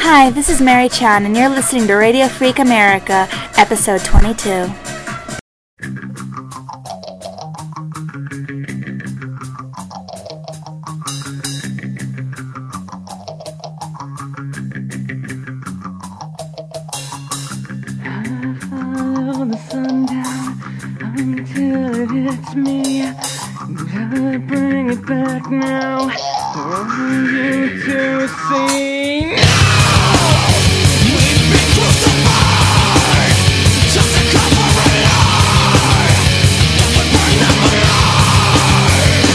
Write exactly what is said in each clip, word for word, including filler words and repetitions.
Hi, this is Mary Chan, and you're listening to Radio Freak America, episode twenty-two. The sun down until it hits me. Gotta bring it back now for you to see. We've been crucified just to cover a lie that would burn them alive.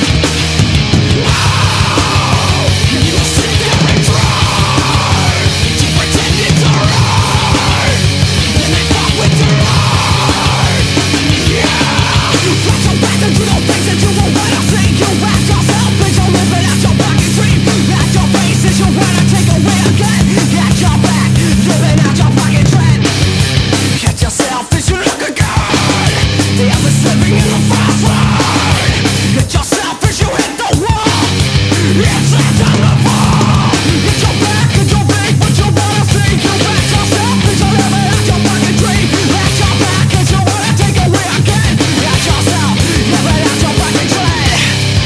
Oh, you sit there and try to pretend it's alright, then they fuck with your heart. Yeah, you flash your back and do those things that you won't wanna see. You ask yourself, bitch, you're living out your fucking dream. At your face is you wanna take away again. At your back, living out your fucking trend. Catch yourself as you look again. The others living in the fast lane. Hit yourself as you hit the wall. It's that time to fall. Hit your back and your big, but you wanna see. You ask yourself as you're living out your fucking dream. At your back as you wanna take away again. At yourself, living out your fucking trend.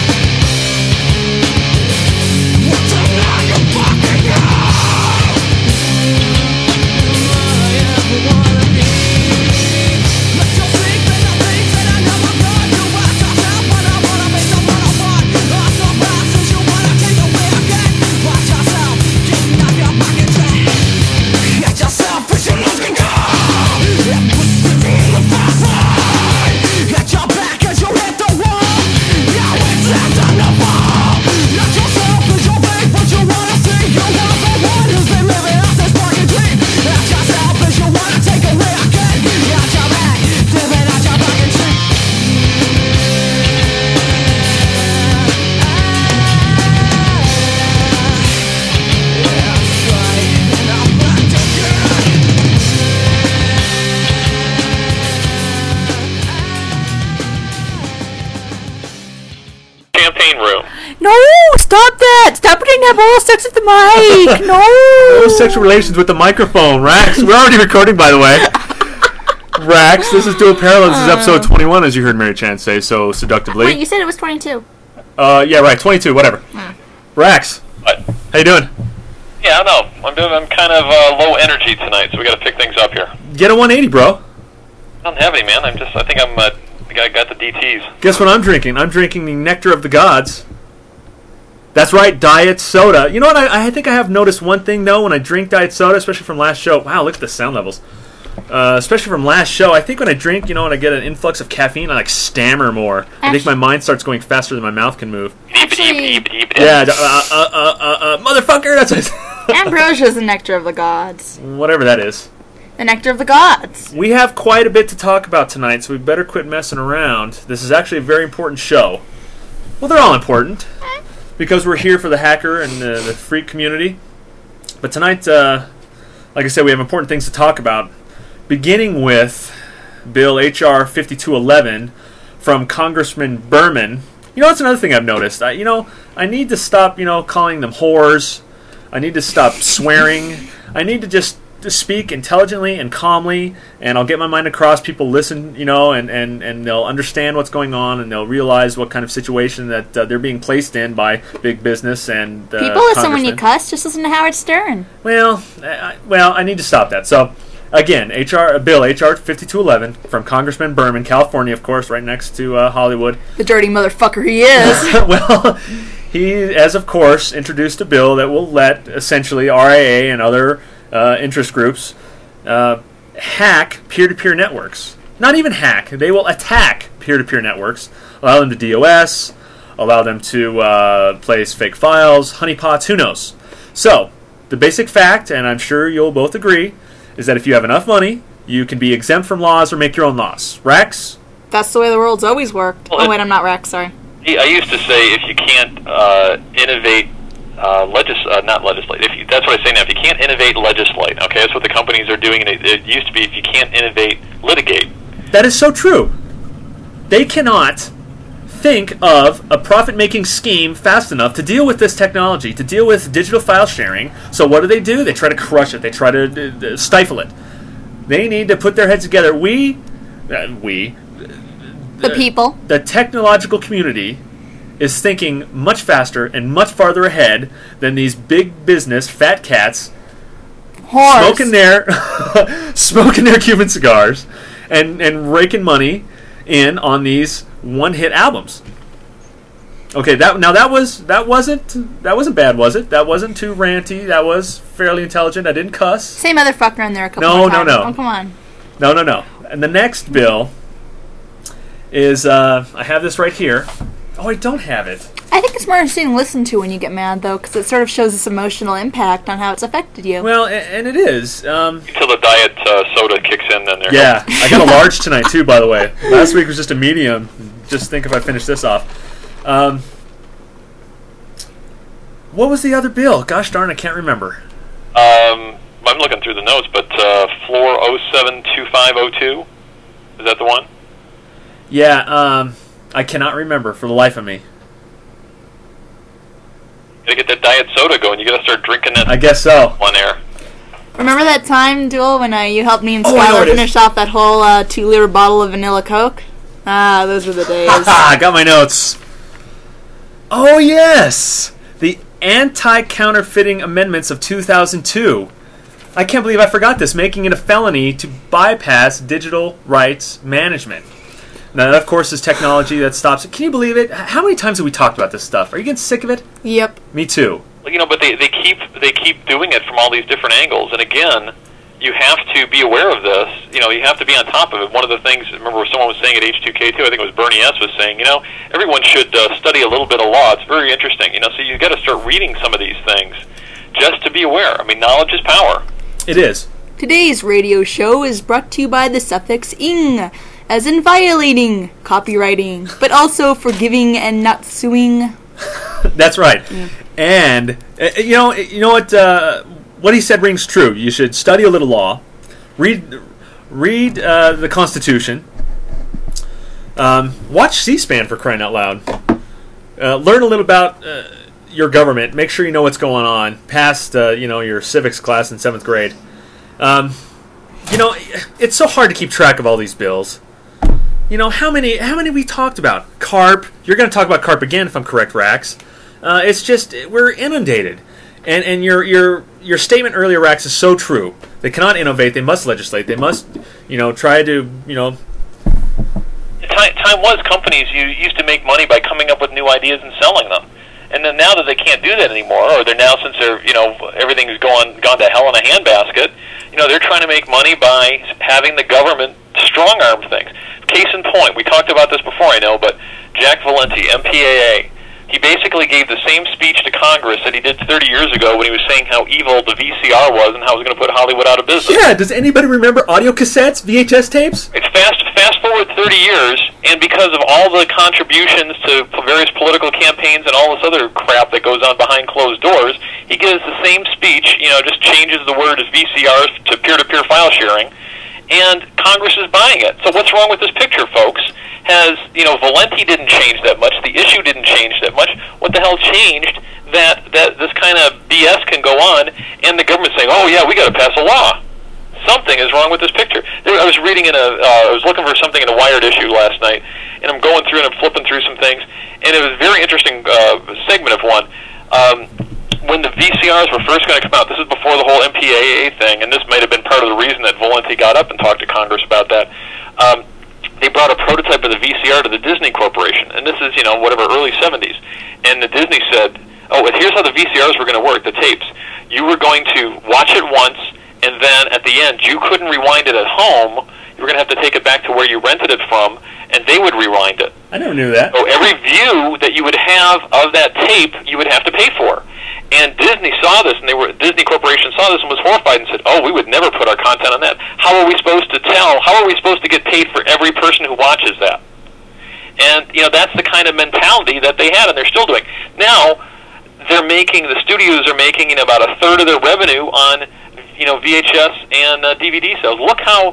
What's up now, you fucking know? Let your sleep in the things that I never could. You ask yourself when I wanna make the one I want. Off the boxes you wanna take away again. Watch yourself, getting off your fucking track. Get yourself as you're looking good. It was living in the fast lane. Get your back as you hit the wall. Now it's that time to fall. Let yourself as your big, but you wanna see. You are the one who's been living out this fucking dream. Let yourself as you wanna take away again. Get your back, living out your fucking dream. Yeah, that's right. And I'm back again. Champagne room. No, stop that! Stop pretending to have oral sex with the mic! No! No sexual relations with the microphone, Rax. We're already recording, by the way. Rax, this is Dual Parallel. This is episode twenty-one, as you heard Mary Chan say so seductively. Wait, you said it was twenty-two. Uh, yeah, right, twenty-two, whatever. Rax, What? how you doing? Yeah, I know. I'm doing. I'm kind of uh, low energy tonight, so we got to pick things up here. Get a one eighty, bro. I don't have any, man. I'm just. I think I'm. Uh, I think I got the D Ts. Guess what I'm drinking? I'm drinking the Nectar of the Gods. That's right, diet soda. You know what? I, I think I have noticed one thing, though, when I drink diet soda, especially from last show. Wow, look at the sound levels. Uh, especially from last show, I think when I drink, you know, when I get an influx of caffeine, I, like, stammer more. I think my mind starts going faster than my mouth can move. Actually, Yeah, uh, uh, uh, uh, uh, motherfucker, that's what ambrosia is the nectar of the gods. whatever that is. The nectar of the gods. We have quite a bit to talk about tonight, so we better quit messing around. This is actually a very important show. Well, they're all important, because we're here for the hacker and uh, the freak community. But tonight, uh, like I said, we have important things to talk about, beginning with Bill H R fifty-two eleven from Congressman Berman. You know, that's another thing I've noticed. I, you know, I need to stop, you know, calling them whores. I need to stop swearing. I need to just to speak intelligently and calmly, and I'll get my mind across. People listen, you know, and, and, and they'll understand what's going on, and they'll realize what kind of situation that uh, they're being placed in by big business and uh, People listen when you congressmen. cuss. Just listen to Howard Stern. Well, I, well, I need to stop that. So, again, H R Bill H R fifty-two eleven from Congressman Berman, California, of course, right next to uh, Hollywood. The dirty motherfucker he is. Well, he has, of course, introduced a bill that will let, essentially, R I A and other uh, interest groups uh, hack peer-to-peer networks. Not even hack. They will attack peer-to-peer networks, allow them to DOS, allow them to uh, place fake files, honeypots, who knows. So, the basic fact, and I'm sure you'll both agree, is that if you have enough money, you can be exempt from laws or make your own laws. Rex? That's the way the world's always worked. Well, Oh, wait, I'm not Rex, sorry. I used to say if you can't uh, innovate, uh, legis- uh, not legislate. If you, that's what I say now. If you can't innovate, legislate. Okay, that's what the companies are doing. And it, it used to be if you can't innovate, litigate. That is so true. They cannot think of a profit-making scheme fast enough to deal with this technology, to deal with digital file sharing. So what do they do? They try to crush it. They try to uh, stifle it. They need to put their heads together. We, uh, we, The people. the technological community is thinking much faster and much farther ahead than these big business fat cats Horse. smoking their smoking their Cuban cigars and and raking money in on these one-hit albums. Okay, that now that was that wasn't that wasn't bad, was it? That wasn't too ranty. That was fairly intelligent. I didn't cuss. Say motherfucker in there a couple No, more no, times. no. Oh, come on. No, no, no. And the next bill is uh, I have this right here. Oh, I don't have it. I think it's more interesting to listen to when you get mad, though, because it sort of shows this emotional impact on how it's affected you. Well, a- and it is. Um, Until the diet uh, soda kicks in, then they're yeah, I got a large tonight too. By the way, last week was just a medium. Just think if I finish this off. Um, what was the other bill? Gosh darn, I can't remember. Um, I'm looking through the notes, but uh, floor oh seven two five oh two, is that the one? Yeah, um, I cannot remember for the life of me. You gotta get that diet soda going. You gotta start drinking that I guess so. one air. Remember that time, Duel, when uh, you helped me and Oh, I know Skylar it is. finish off that whole uh, two-liter bottle of vanilla Coke? Ah, those were the days. I got my notes. Oh, yes! The Anti-Counterfeiting Amendments of two thousand two. I can't believe I forgot this, making it a felony to bypass digital rights management. Now, that, of course, is technology that stops it. Can you believe it? H- How many times have we talked about this stuff? Are you getting sick of it? Yep. Me too. You know, but they, they keep they keep doing it from all these different angles. And again, you have to be aware of this. You know, you have to be on top of it. One of the things, remember someone was saying at H two K two, I think it was Bernie S. was saying, you know, everyone should uh, study a little bit of law. It's very interesting. You know, so you've got to start reading some of these things just to be aware. I mean, knowledge is power. It is. Today's radio show is brought to you by the suffix ing, as in violating copywriting, but also forgiving and not suing. That's right. And uh, you know, you know what? Uh, what he said rings true. You should study a little law, read, read uh, the Constitution, um, watch C-SPAN for crying out loud, uh, learn a little about uh, your government. Make sure you know what's going on past uh, you know your civics class in seventh grade. Um, you know, it's so hard to keep track of all these bills. You know, how many how many we talked about? CARP. You're going to talk about CARP again, if I'm correct, Rax. Uh, it's just, we're inundated. And and your your your statement earlier, Rax, is so true. They cannot innovate. They must legislate. They must, you know, try to, you know... Time, time was companies you used to make money by coming up with new ideas and selling them. And then now that they can't do that anymore, or they're now, since they're, you know, everything's gone gone to hell in a handbasket, you know, they're trying to make money by having the government strong-arm things. Case in point, we talked about this before, I know, but Jack Valenti, M P A A, he basically gave the same speech to Congress that he did thirty years ago when he was saying how evil the V C R was and how it was going to put Hollywood out of business. Yeah, does anybody remember audio cassettes, V H S tapes? It's fast fast forward thirty years, and because of all the contributions to various political campaigns and all this other crap that goes on behind closed doors, he gives the same speech, you know, just changes the word as V C Rs to peer-to-peer file sharing, and Congress is buying it. So what's wrong with this picture, folks? Has, you know, Valenti didn't change that much, the issue didn't change that much. What the hell changed that, that this kind of B S can go on, and the government saying, oh yeah, we got to pass a law? Something is wrong with this picture. There, I was reading in a, uh, I was looking for something in a Wired issue last night, and I'm going through and I'm flipping through some things, and it was a very interesting uh, segment of one. Um, when the V C Rs were first going to come out, this is before the whole M P A A thing, and this might have been part of the reason that Valenti got up and talked to Congress about that. Um, they brought a prototype of the V C R to the Disney Corporation, and this is, you know, whatever, early seventies. And the Disney said, oh, and here's how the V C Rs were going to work, the tapes. You were going to watch it once, and then at the end, you couldn't rewind it at home. You were going to have to take it back to where you rented it from, and they would rewind it. I never knew that. So every view that you would have of that tape, you would have to pay for. And Disney saw this, and they were Disney Corporation saw this and was horrified and said, "Oh, we would never put our content on that. How are we supposed to tell? How are we supposed to get paid for every person who watches that?" And you know that's the kind of mentality that they had, and they're still doing. Now they're making the studios are making you know, about a third of their revenue on you know V H S and uh, D V D sales. Look how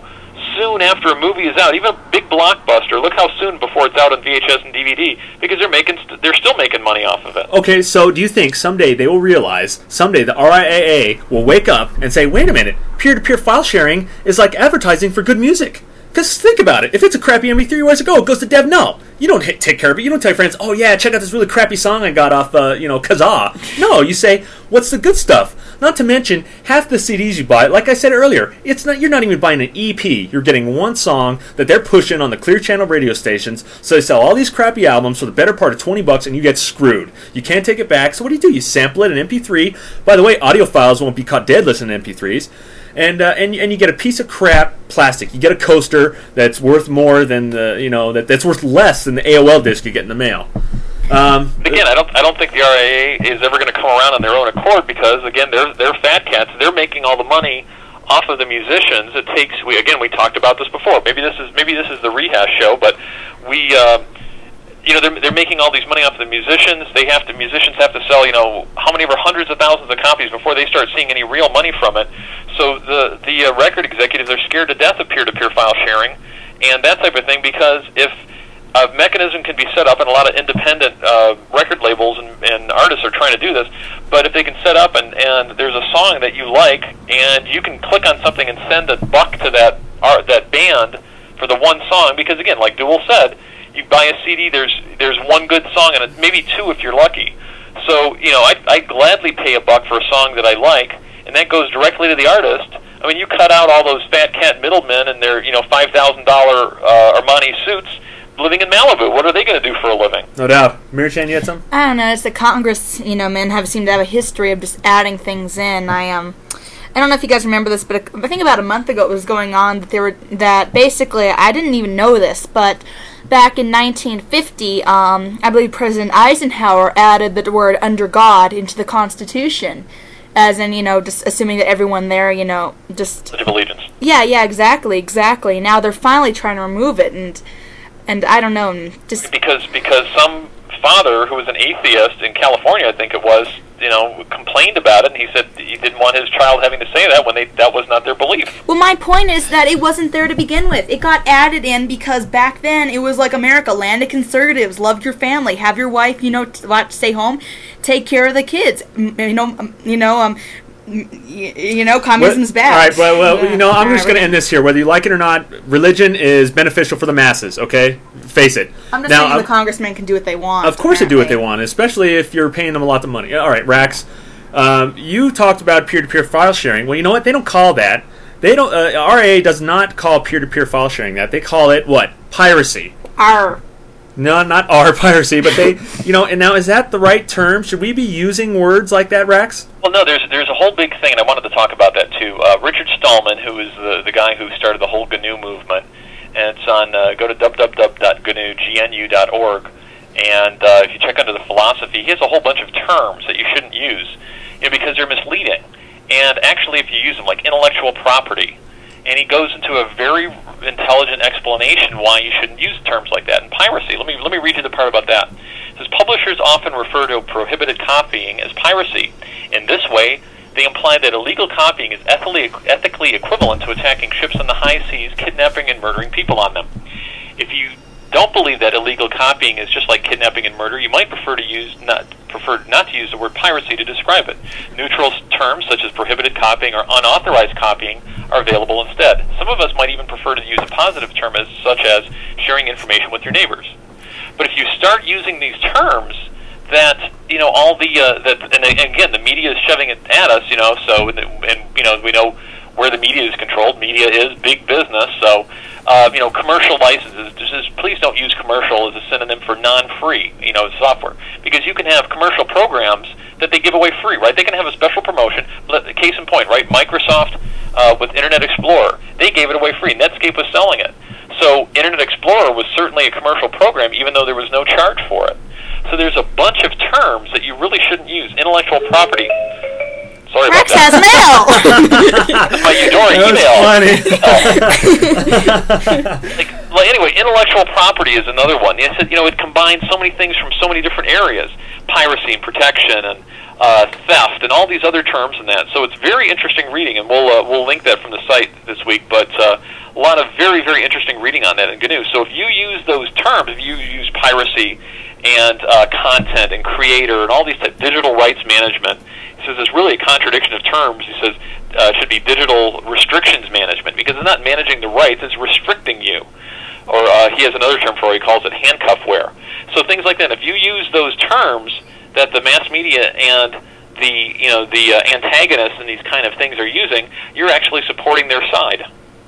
soon after a movie is out, even a big blockbuster, look how soon before it's out on V H S and D V D, because they're making, st- they're still making money off of it. Okay, so do you think someday they will realize, someday the R I A A will wake up and say, wait a minute, peer-to-peer file sharing is like advertising for good music? Because think about it. If it's a crappy M P three, where's it go? It goes to Dev. No. You don't hit, take care of it. You don't tell your friends, oh, yeah, check out this really crappy song I got off, uh, you know, Kazaa. No, you say, what's the good stuff? Not to mention, half the C Ds you buy, like I said earlier, it's not. You're not even buying an E P. You're getting one song that they're pushing on the Clear Channel radio stations, so they sell all these crappy albums for the better part of twenty bucks, and you get screwed. You can't take it back, so what do you do? You sample it in M P three. By the way, audiophiles won't be caught dead listening to M P threes. And, uh, and and you get a piece of crap plastic. You get a coaster that's worth more than the, you know, that, that's worth less than the A O L disc you get in the mail. Um, again, I don't I don't think the R I A A is ever going to come around on their own accord, because again, they're they're fat cats. They're making all the money off of the musicians. It takes we again we talked about this before. Maybe this is maybe this is the rehash show, but we. Uh, You know, they're, they're making all these money off of the musicians. They have to, musicians have to sell, you know, how many ever hundreds of thousands of copies before they start seeing any real money from it. So the the uh, record executives are scared to death of peer-to-peer file sharing and that type of thing, because if a mechanism can be set up, and a lot of independent uh, record labels and, and artists are trying to do this, but if they can set up and, and there's a song that you like, and you can click on something and send a buck to that art, that band for the one song, because again, like Duel said, you buy a C D, there's there's one good song, and it, maybe two if you're lucky. So, you know, I I gladly pay a buck for a song that I like, and that goes directly to the artist. I mean, you cut out all those fat cat middlemen and their, you know, five thousand dollars uh, Armani suits living in Malibu. What are they going to do for a living? No doubt. Mary Chan, you had some? I don't know. It's the Congress, you know, men have seemed to have a history of just adding things in. I um. I don't know if you guys remember this, but I think about a month ago it was going on that they were that basically I didn't even know this, but back in nineteen fifty, um, I believe President Eisenhower added the word "under God" into the Constitution, as in, you know, just assuming that everyone there, you know, just Pledge of Allegiance. Yeah, yeah, exactly, exactly. Now they're finally trying to remove it, and and I don't know, just because because some father who was an atheist in California, I think it was, you know, complained about it, and he said he didn't want his child having to say that when they that was not their belief. Well, my point is that it wasn't there to begin with. It got added in because back then it was like America, land of conservatives, love your family, have your wife, you know, t- watch, stay home, take care of the kids. M- you know, um, you know, um, m- y- you know, communism's well, bad. All right, well, well Yeah. you know, I'm All just right, going to end this here. Whether you like it or not, religion is beneficial for the masses. Okay, face it. I'm just now, saying I'm- the congressmen can do what they want. Of course they do what they apparently. want, especially if you're paying them a lot of money. All right, Rax, um, you talked about peer-to-peer file sharing. Well, you know what? They don't call that. They don't. Uh, R A A does not call peer-to-peer file sharing that. They call it what? Piracy. Arr. No, not R piracy, but they, you know. And now, is that the right term? Should we be using words like that, Rax? Well, no, there's there's a whole big thing, and I wanted to talk about that too. Uh, Richard Stallman, who is the the guy who started the whole G N U movement, and it's on uh, go to w w w dot g n u dot org, and uh, if you check under the philosophy, he has a whole bunch of terms that you shouldn't use, you know, because they're misleading. And actually, if you use them, like intellectual property, and he goes into a very intelligent explanation why you shouldn't use terms like that. And piracy, let me let me read you the part about that. It says, publishers often refer to prohibited copying as piracy. In this way, they imply that illegal copying is ethically, ethically equivalent to attacking ships on the high seas, kidnapping and murdering people on them. If you don't believe that illegal copying is just like kidnapping and murder, you might prefer to use not prefer not to use the word piracy to describe it. Neutral terms such as prohibited copying or unauthorized copying are available instead. Some of us might even prefer to use a positive term as such as sharing information with your neighbors. But if you start using these terms that, you know, all the uh, that and again the media is shoving it at us, you know, so and, and you know we know where the media is controlled. Media is big business, so uh, you know, commercial licenses. Just, just please don't use commercial as a synonym for non-free, you know, software, because you can have commercial programs that they give away free, right? They can have a special promotion. Case in point, right? Microsoft uh, with Internet Explorer, they gave it away free. Netscape was selling it, so Internet Explorer was certainly a commercial program, even though there was no charge for it. So there's a bunch of terms that you really shouldn't use. Intellectual property. Sorry Rex about that. has mail. My Eudora That email. was funny. like, well, anyway, intellectual property is another one. It said, you know, it combines so many things from so many different areas: piracy and protection, and uh, theft, and all these other terms and that. So it's very interesting reading, and we'll uh, we'll link that from the site this week. But uh, a lot of very, very interesting reading on that in G N U. So if you use those terms, if you use piracy and uh, content and creator and all these type, digital rights management, he says it's really a contradiction of terms. He says uh, it should be digital restrictions management, because it's not managing the rights, it's restricting you. Or uh, he has another term for it, he calls it handcuffware. So things like that. If you use those terms that the mass media and the you know the uh, antagonists and these kind of things are using, you're actually supporting their side.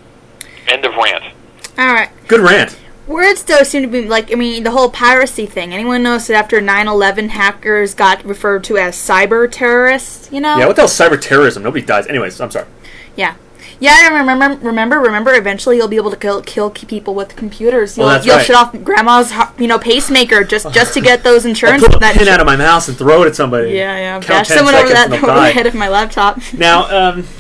End of rant. All right. Good rant. Words, though, seem to be, like, I mean, the whole piracy thing. Anyone knows that after nine eleven, hackers got referred to as cyber terrorists, you know? Yeah, what the hell is cyber terrorism? Nobody dies. Anyways, I'm sorry. Yeah. Yeah, I remember, remember, remember, eventually you'll be able to kill, kill people with computers. You'll, Well, that's you'll right. shut off grandma's, you know, pacemaker just, just to get those insurance. I'll pull a that pin insu- out of my mouse and throw it at somebody. Yeah, yeah. Count Bash ten someone over, seconds that, and they'll over the die. head of my laptop. Now, um,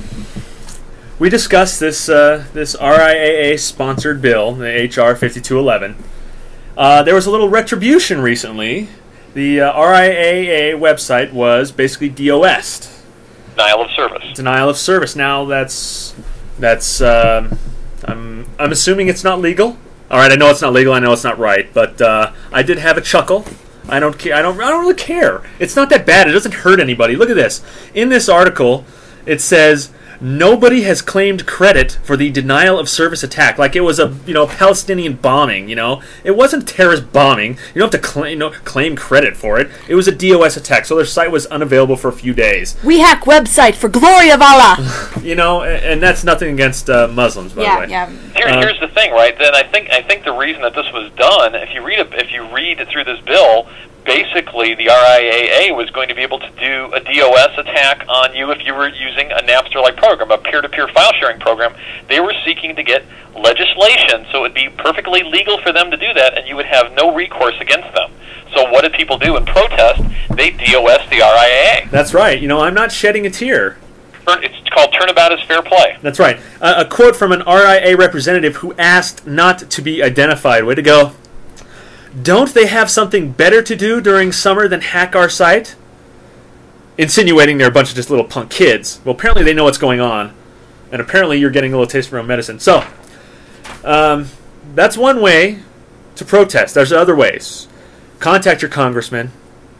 we discussed this uh, this R I A A-sponsored bill, the H R fifty-two eleven. Uh, there was a little retribution recently. The uh, R I A A website was basically DOS'd. Denial of service. Denial of service. Now, that's... that's um, I'm, I'm assuming it's not legal. All right, I know it's not legal. I know it's not right. But uh, I did have a chuckle. I don't care. I don't. I don't really care. It's not that bad. It doesn't hurt anybody. Look at this. In this article, it says nobody has claimed credit for the denial of service attack. Like it was a you know Palestinian bombing. You know, it wasn't terrorist bombing. You don't have to claim you know, claim credit for it. It was a DOS attack. So their site was unavailable for a few days. We hack website for glory of Allah. You know, and, and that's nothing against uh, Muslims, by yeah, the way. yeah. Here, Um, here's the thing, right? Then I think I think the reason that this was done, if you read it, if you read through this bill, basically the R I A A was going to be able to do a DOS attack on you if you were using a Napster-like program, a peer-to-peer file sharing program. They were seeking to get legislation, so it would be perfectly legal for them to do that, and you would have no recourse against them. So what did people do in protest? They DOS the R I A A. That's right. You know, I'm not shedding a tear. It's called Turnabout is Fair Play. That's right. Uh, a quote from an R I A representative who asked not to be identified. Way to go. Don't they have something better to do during summer than hack our site? Insinuating they're a bunch of just little punk kids. Well, apparently they know what's going on. And apparently you're getting a little taste of your own medicine. So, um, that's one way to protest. There's other ways. Contact your congressman.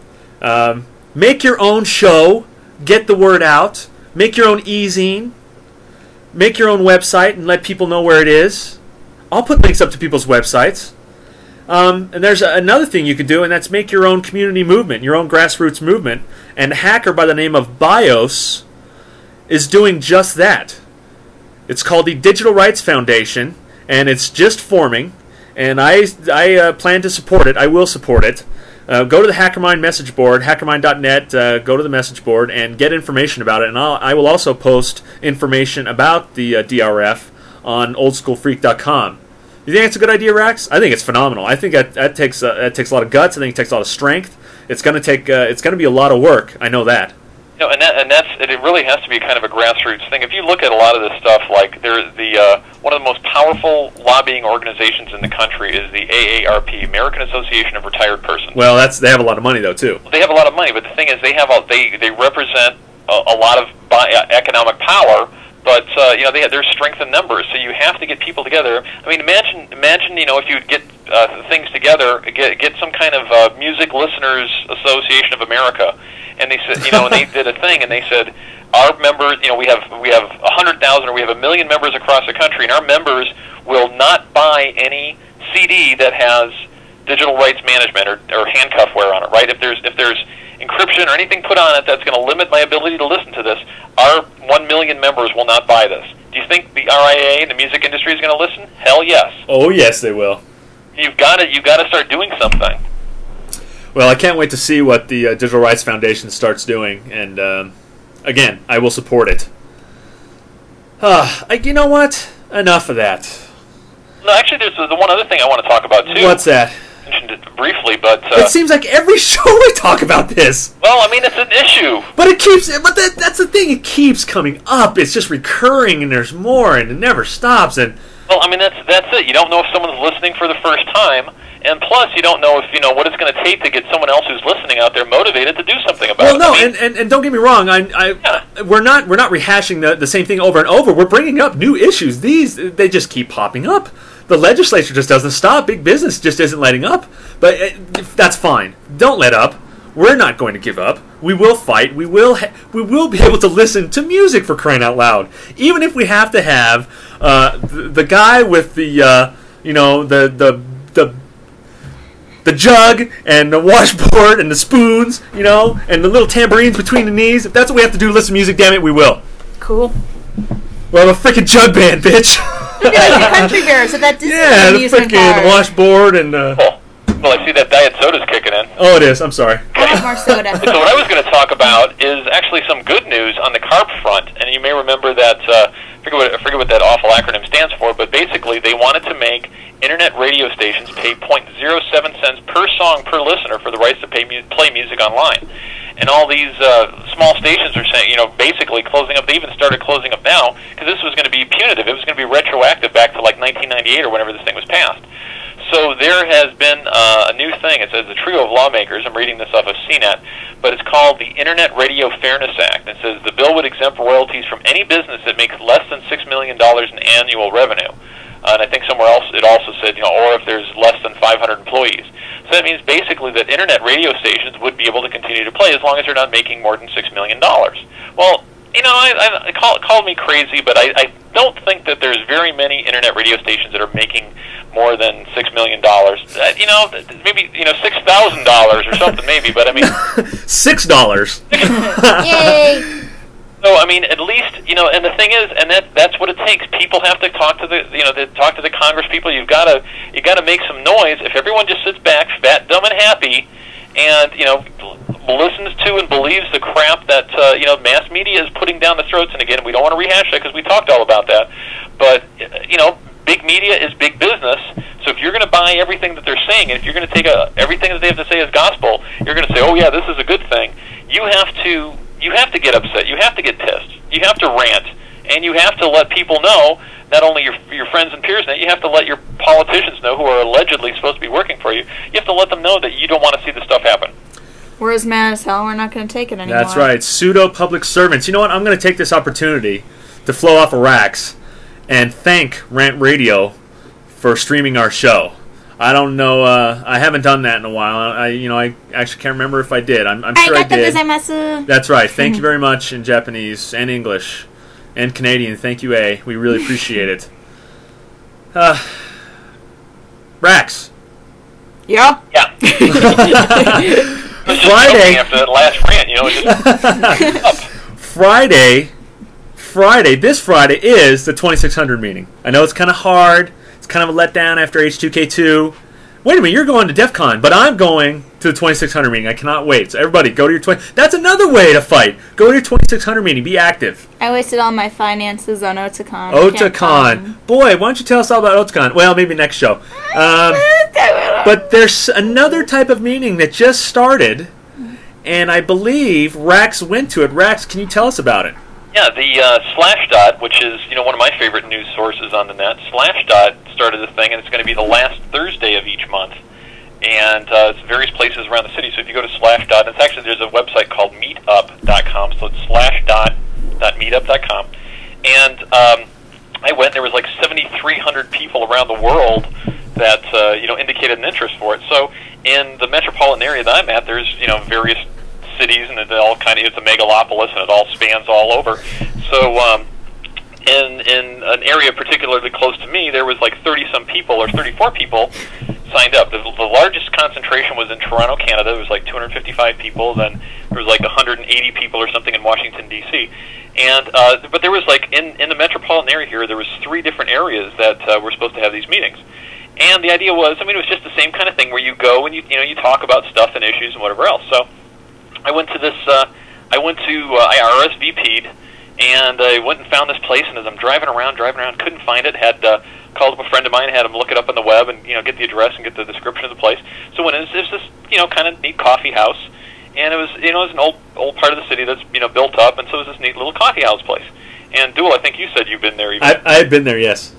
Um, make your own show. Get the word out. Make your own e-zine. Make your own website and let people know where it is. I'll put links up to people's websites. Um, and there's a, another thing you can do, and that's make your own community movement, your own grassroots movement. And a hacker by the name of BIOS is doing just that. It's called the Digital Rights Foundation, and it's just forming. And I, I uh, plan to support it. I will support it. Uh, go to the HackerMind message board, hackermind dot net, uh, go to the message board, and get information about it. And I'll, I will also post information about the uh, D R F on old school freak dot com. You think it's a good idea, Rax? I think it's phenomenal. I think that, that takes uh, that takes a lot of guts. I think it takes a lot of strength. It's going to take uh, it's going to be a lot of work. I know that. You know, and that, and that's it. It really has to be kind of a grassroots thing. If you look at a lot of this stuff, like there, the uh, one of the most powerful lobbying organizations in the country is the A A R P, American Association of Retired Persons. Well, that's they have a lot of money though too. They have a lot of money, but the thing is, they have a, they they represent a, a lot of bi- uh, economic power. But uh, you know, they have, there's strength in numbers, so you have to get people together. I mean, imagine, imagine, you know, if you get uh, things together, get get some kind of uh, Music Listeners Association of America, and they said, you know, and they did a thing, and they said, our members, you know, we have we have a hundred thousand, or we have a million members across the country, and our members will not buy any C D that has digital rights management or, or handcuffware on it, right? If there's if there's encryption or anything put on it that's going to limit my ability to listen to this, our one million members will not buy this. Do you think the R I A A and the music industry is going to listen? Hell yes. Oh yes, they will. You've got to you've got to start doing something. Well, I can't wait to see what the uh, Digital Rights Foundation starts doing, and um, again, I will support it. Uh, I, you know what? Enough of that. No, actually, there's the one other thing I want to talk about too. What's that? I mentioned it briefly, but uh, It seems like every show we talk about this. well, I mean, it's an issue. But it keeps, but that, that's the thing, it keeps coming up. It's just recurring, and there's more, and it never stops. And Well, I mean, that's that's it. You don't know if someone's listening for the first time, and plus, you don't know if you know what it's going to take to get someone else who's listening out there motivated to do something about Well, it. no, I mean, and, and, and don't get me wrong. I, I Yeah. we're not we're not rehashing the, the same thing over and over. We're bringing up new issues. These they just keep popping up. The legislature just doesn't stop. Big business just isn't letting up. But uh, that's fine. Don't let up. We're not going to give up. We will fight. We will. Ha- we will be able to listen to music, for crying out loud. Even if we have to have uh, the, the guy with the uh, you know the the the the jug and the washboard and the spoons, you know, and the little tambourines between the knees. If that's what we have to do to listen to music, damn it, we will. Cool. Well, a freaking jug band, bitch. It'd be like the Country Bears at that Disney Yeah, the amusement freaking park. washboard and. Uh, well, well, I see that diet soda's kicking in. oh, it is. I'm sorry. I have more soda. So what I was going to talk about is actually some good news on the CARP front, and you may remember that. Uh, I forget what I forget what that awful acronym stands for, but basically they wanted to make internet radio stations pay zero point zero seven cents per song per listener for the rights to pay mu- play music online. And all these uh, small stations are saying, you know, basically closing up. They even started closing up now because this was going to be punitive. It was going to be retroactive back to like nineteen ninety-eight or whenever this thing was passed. So there has been uh, a new thing. It says a trio of lawmakers, I'm reading this off of C net, but it's called the Internet Radio Fairness Act. It says the bill would exempt royalties from any business that makes less than six million dollars in annual revenue. Uh, and I think somewhere else it also said, you know, or if there's less than five hundred employees. So that means basically that internet radio stations would be able to continue to play as long as they're not making more than six million dollars. Well, you know, I, I call, call me crazy, but I, I don't think that there's very many internet radio stations that are making more than six million dollars. Uh, you know, maybe you know six thousand dollars or something, maybe. But I mean, Six dollars. Yay! so I mean, at least you know. And the thing is, and that that's what it takes. People have to talk to the you know to talk to the Congress people. You've got to you got to make some noise. If everyone just sits back, fat, dumb, and happy, and you know listens to and believes the crap that uh, you know mass media is putting down the throats. And again, we don't want to rehash that because we talked all about that. But uh, you know. Big media is big business, so if you're going to buy everything that they're saying, and if you're going to take a, everything that they have to say as gospel, you're going to say, "Oh yeah, this is a good thing." You have to, you have to get upset. You have to get pissed. You have to rant, and you have to let people know. Not only your your friends and peers, you have to let your politicians know who are allegedly supposed to be working for you. You have to let them know that you don't want to see this stuff happen. We're as mad as hell. We're not going to take it anymore. That's right. Pseudo public servants. You know what? I'm going to take this opportunity to flow off of Rax and thank Rant Radio for streaming our show. I don't know. Uh, I haven't done that in a while. I, you know, I actually can't remember if I did. I'm, I'm sure I did. That's right. Thank you very much in Japanese and English and Canadian. Thank you, A. We really appreciate it. Uh, Rax. Yeah. Yeah. Friday. After that last rant, you know, it just up. Friday. Friday, this Friday, is the twenty-six hundred meeting. I know it's kind of hard. It's kind of a letdown after H two K two. Wait a minute, you're going to DEF CON, but I'm going to the twenty-six hundred meeting. I cannot wait. So everybody, go to your twenty. That's another way to fight. Go to your twenty-six hundred meeting. Be active. I wasted all my finances on Otakon. Otakon. Boy, why don't you tell us all about Otakon? Well, maybe next show. Um, but there's another type of meeting that just started, and I believe Rax went to it. Rax, can you tell us about it? Yeah, the uh, Slashdot, which is you know one of my favorite news sources on the net, Slashdot started the thing, and it's going to be the last Thursday of each month, and uh, it's various places around the city. So if you go to Slashdot, it's actually there's a website called meetup dot com, so it's slashdot dot meetup dot com, and um, I went. There was like seventy-three hundred people around the world that uh, you know indicated an interest for it. So in the metropolitan area that I'm at, there's you know various cities, and it all kind of it's a megalopolis, and it all spans all over. So, um, in in an area particularly close to me, there was like thirty some people or thirty-four people signed up. The, the largest concentration was in Toronto, Canada. There was like two hundred fifty-five people. Then there was like one hundred eighty people or something in Washington D C. And uh, but there was like in in the metropolitan area here, there was three different areas that uh, were supposed to have these meetings. And the idea was, I mean, it was just the same kind of thing where you go and you you know you talk about stuff and issues and whatever else. So I went to this. Uh, I went to. Uh, I R S V P'd, and I went and found this place. And as I'm driving around, driving around, couldn't find it. Had uh, called up a friend of mine, had him look it up on the web, and you know, get the address and get the description of the place. So when it was, it was this, you know, kind of neat coffee house, and it was, you know, it was an old, old part of the city that's you know built up, and so it was this neat little coffee house place. And Duel, I think you said you've been there. Even. I, I had been there, yes.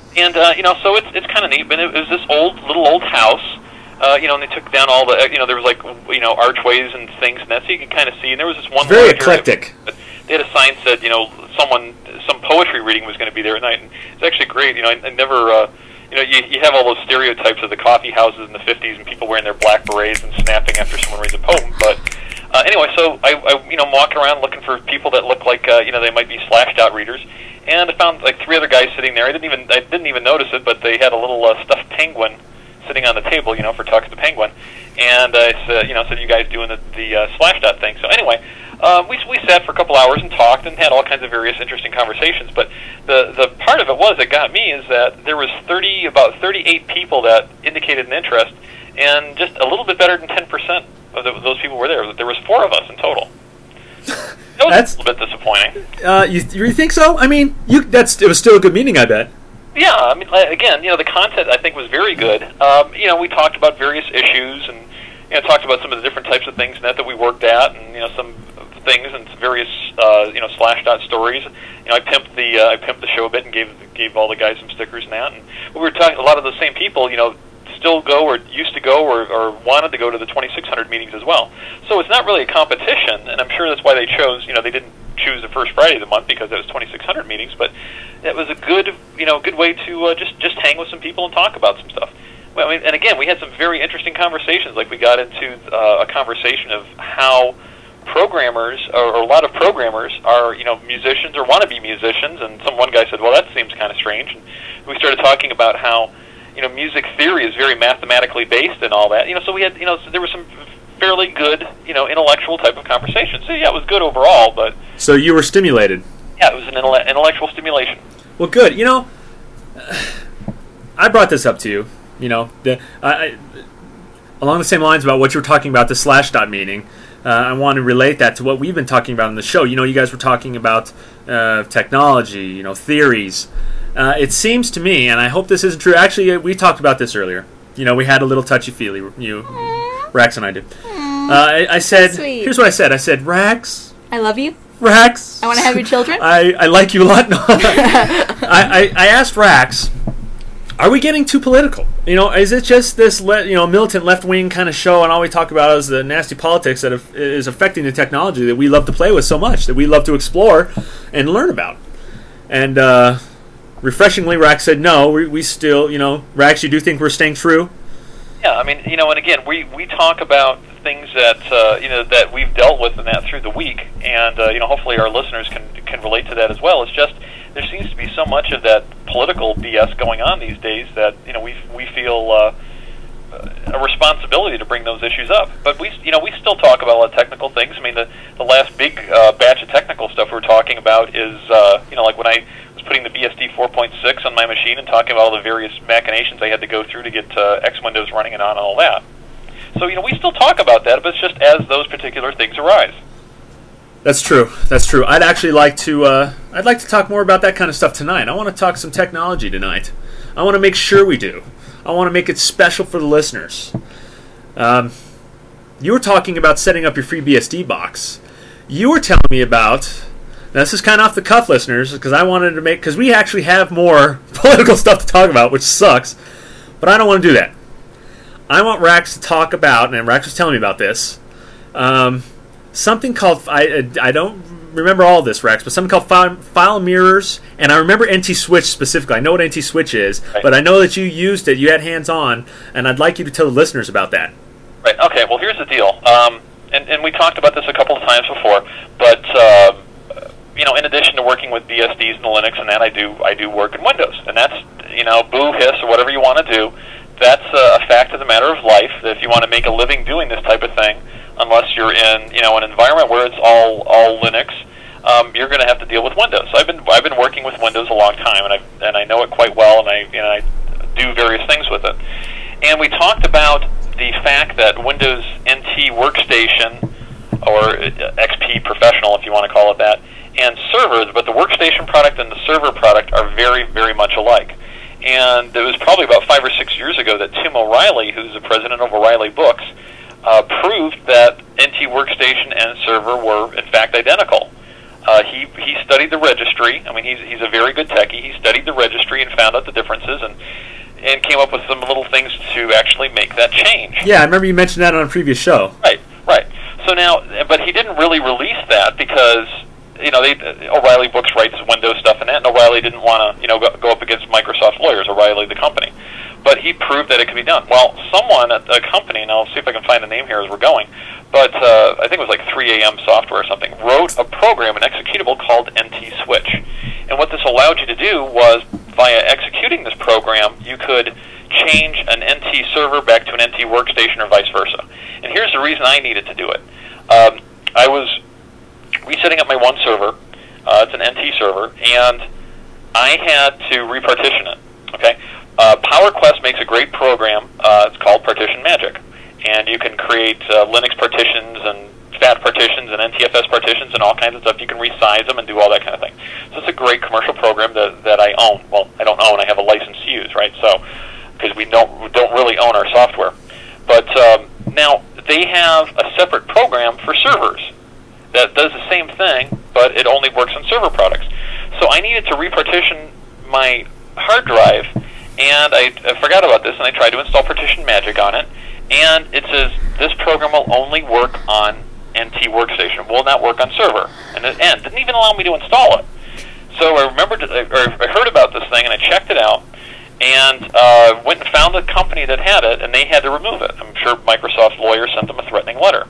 And uh, you know, so it's it's kind of neat. But it was this old little old house. Uh, you know, and they took down all the, you know, there was like, you know, archways and things, and that, so you could kind of see. And there was this one. Very large area, eclectic. but they had a sign said, you know, someone, some poetry reading was going to be there at night, and it's actually great. You know, I, I never, uh, you know, you, you have all those stereotypes of the coffee houses in the fifties and people wearing their black berets and snapping after someone reads a poem. But uh, anyway, so I, I, you know, I'm walking around looking for people that look like, uh, you know, they might be Slashdot readers. And I found like three other guys sitting there. I didn't even, I didn't even notice it, but they had a little uh, stuffed penguin sitting on the table, you know, for Tuck the Penguin, and I uh, said, you know, said, "You guys doing the, the uh, Slashdot thing?" So anyway, um, we we sat for a couple hours and talked and had all kinds of various interesting conversations. But the the part of it was that got me is that there was thirty about thirty-eight people that indicated an interest, and just a little bit better than ten percent of the, those people were there. There was four of us in total. That was That's, a little bit disappointing. Uh, you, you think so? I mean, you that's it was still a good meeting, I bet. Yeah, I mean, again, you know, the content I think was very good. Um, you know, we talked about various issues and, you know, talked about some of the different types of things that, that we worked at, and, you know, some things and various, uh, you know, Slashdot stories. You know, I pimped the uh, I pimped the show a bit and gave gave all the guys some stickers and that. And we were talking, a lot of the same people, you know, still go or used to go or, or wanted to go to the twenty-six hundred meetings as well. So it's not really a competition, and I'm sure that's why they chose, you know, they didn't choose the first Friday of the month because it was twenty-six hundred meetings, but it was a good, you know, good way to uh, just just hang with some people and talk about some stuff. Well, I mean, and again, we had some very interesting conversations. Like we got into uh, a conversation of how programmers, or, or a lot of programmers, are, you know, musicians or want to be musicians. And some one guy said, "Well, that seems kind of strange." And we started talking about how, you know, music theory is very mathematically based and all that. You know, so we had, you know, so there was some fairly good, you know, intellectual type of conversation. So yeah, it was good overall. But so you were stimulated. Yeah, it was an intelle- intellectual stimulation. Well, good. You know, I brought this up to you. You know, the, I, I, along the same lines about what you were talking about, the Slashdot meeting. Uh, I want to relate that to what we've been talking about in the show. You know, you guys were talking about uh, technology, you know, theories. Uh, it seems to me, and I hope this isn't true. Actually, we talked about this earlier. You know, we had a little touchy-feely. You, Rax and I did. Uh, I, I said, Sweet. Here's what I said. I said, Rax, I love you. Rax. I want to have your children. I, I like you a lot. No. I, I, I asked Rax, are we getting too political? You know, is it just this le- you know militant left wing kind of show, and all we talk about is the nasty politics that have, is affecting the technology that we love to play with so much, that we love to explore and learn about? And uh, refreshingly, Rax said, no, we, we still, you know, Rax, you do think we're staying true? Yeah, I mean, you know, and again, we, we talk about things that uh, you know that we've dealt with and that through the week, and uh, you know, hopefully our listeners can can relate to that as well. It's just there seems to be so much of that political B S going on these days that you know we we feel uh, a responsibility to bring those issues up. But we you know we still talk about a lot of technical things. I mean, the the last big uh, batch of technical stuff we're talking about is uh, you know like when I was putting the B S D four point six on my machine and talking about all the various machinations I had to go through to get uh, X Windows running and on and all that. So, you know, we still talk about that, but it's just as those particular things arise. That's true. That's true. I'd actually like to. Uh, I'd like to talk more about that kind of stuff tonight. I want to talk some technology tonight. I want to make sure we do. I want to make it special for the listeners. Um, you were talking about setting up your free B S D box. You were telling me about. Now this is kind of off the cuff, listeners, because I wanted to make because we actually have more political stuff to talk about, which sucks. But I don't want to do that. I want Rax to talk about, and Rax was telling me about this, um, something called, I I don't remember all of this, Rax, but something called file, file mirrors, and I remember N T Switch specifically. I know what N T Switch is, right. But I know that you used it, you had hands-on, and I'd like you to tell the listeners about that. Right, okay, well here's the deal, um, and, and we talked about this a couple of times before, but, uh, you know, in addition to working with B S Ds and Linux and that, I do I do work in Windows, and that's, you know, boo, hiss, or whatever you want to do. That's a fact of the matter of life, that if you want to make a living doing this type of thing, unless you're in, you know, an environment where it's all all Linux, um, you're going to have to deal with Windows. So I've been I've been working with Windows a long time, and I and I know it quite well, and I and I do various things with it. And we talked about the fact that Windows N T Workstation, or X P Professional, if you want to call it that, and servers, but the workstation product and the server product are very, very much alike. And it was probably about five or six years ago that Tim O'Reilly, who's the president of O'Reilly Books, uh, proved that N T Workstation and server were, in fact, identical. Uh, he he studied the registry. I mean, he's he's a very good techie. He studied the registry and found out the differences and and came up with some little things to actually make that change. Yeah, I remember you mentioned that on a previous show. Right, right. So now, but he didn't really release that because, you know, they, O'Reilly Books writes Windows stuff and that, and O'Reilly didn't want to, you know, go, go up against Microsoft lawyers, O'Reilly the company. But he proved that it could be done. Well, someone at a company, and I'll see if I can find the name here as we're going, but uh, I think it was like three A M software or something, wrote a program, an executable called N T Switch. And what this allowed you to do was, via executing this program, you could change an N T server back to an N T workstation or vice versa. And here's the reason I needed to do it. Um, I was resetting up my one server. Uh, it's an N T server, and I had to repartition it. Okay, uh, PowerQuest makes a great program. Uh, it's called Partition Magic, and you can create uh, Linux partitions and FAT partitions and N T F S partitions and all kinds of stuff. You can resize them and do all that kind of thing. So it's a great commercial program that that I own. Well, I don't own. I have a license to use, right? So because we don't we don't really own our software, but um, now they have a separate program for servers that does the same thing, but it only works on server products. So I needed to repartition my hard drive, and I, I forgot about this, and I tried to install Partition Magic on it, and it says this program will only work on N T Workstation, will not work on server, and it and didn't even allow me to install it. So I remembered, or I heard about this thing, and I checked it out, and uh, went and found the company that had it, and they had to remove it. I'm sure Microsoft's lawyer sent them a threatening letter.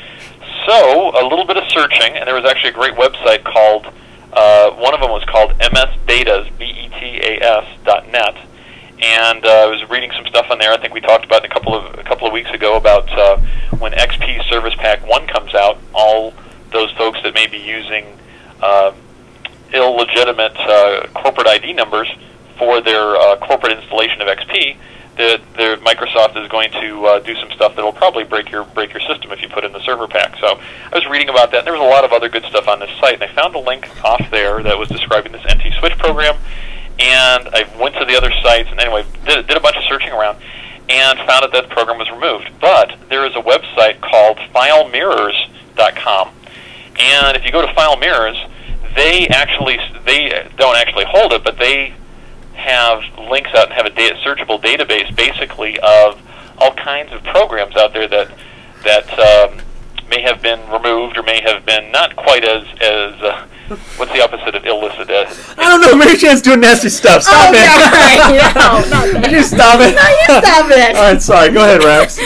So a little bit of searching, and there was actually a great website called, uh, one of them was called M S Betas, B E T A S dot net, and uh, I was reading some stuff on there. I think we talked about it a couple of a couple of weeks ago about uh, when X P Service Pack one comes out, all those folks that may be using uh, illegitimate uh, corporate I D numbers for their uh, corporate installation of X P, that the Microsoft is going to uh, do some stuff that will probably break your break your system if you put in the server pack. So I was reading about that, and there was a lot of other good stuff on this site, and I found a link off there that was describing this N T Switch program, and I went to the other sites, and anyway, did, did a bunch of searching around, and found out that the program was removed. But there is a website called File Mirrors dot com, and if you go to File Mirrors, they actually, they don't actually hold it, but they have links out and have a data, searchable database, basically, of all kinds of programs out there that that um, may have been removed or may have been not quite as as uh, what's the opposite of illicit? Uh, I don't know. Mary Chan's doing nasty stuff. Stop Oh, it. yeah, right. No, not that. You stop it. No, you stop it. All right, sorry. Go ahead, Raps.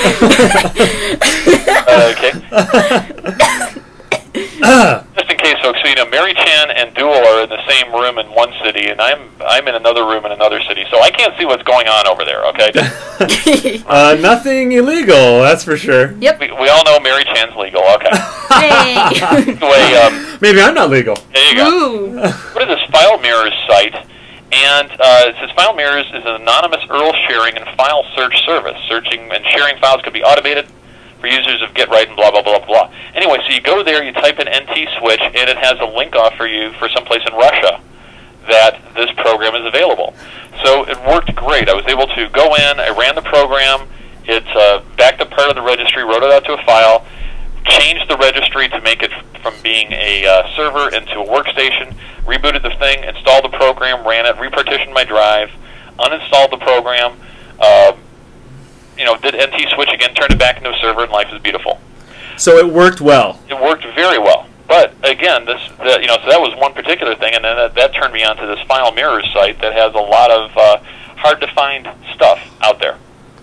uh, okay. Just in case, folks, so you know, Mary Chan and Duel are in the same room in one city, and I'm I'm in another room in another city, so I can't see what's going on over there. Okay. Just, uh, nothing illegal, that's for sure. Yep. we, we all know Mary Chan's legal. Okay. Hey. Anyway, um, Maybe I'm not legal. there you go. Ooh. What is this File Mirrors site? And uh, it says File Mirrors is an anonymous U R L sharing and file search service. Searching and sharing files could be automated for users of GetRight and blah, blah, blah, blah. Anyway, so you go there, you type in N T Switch, and it has a link off for you for someplace in Russia that this program is available. So it worked great. I was able to go in, I ran the program, it uh, backed up part of the registry, wrote it out to a file, changed the registry to make it from being a uh, server into a workstation, rebooted the thing, installed the program, ran it, repartitioned my drive, uninstalled the program, uh, you know, did N T Switch again, turned it back into a server, and life is beautiful. So it worked well. It worked very well. But again, this, the, you know, so that was one particular thing, and then that, that turned me onto this File Mirrors site that has a lot of uh, hard to find stuff out there.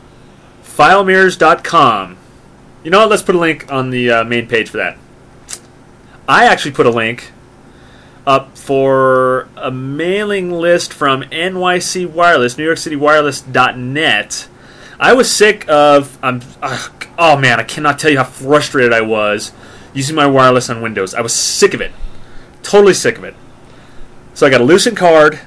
File Mirrors dot com. You know what? Let's put a link on the uh, main page for that. I actually put a link up for a mailing list from N Y C Wireless, New York City Wireless dot net. I was sick of, um, uh, oh man, I cannot tell you how frustrated I was using my wireless on Windows. I was sick of it. Totally sick of it. So I got a Lucent card.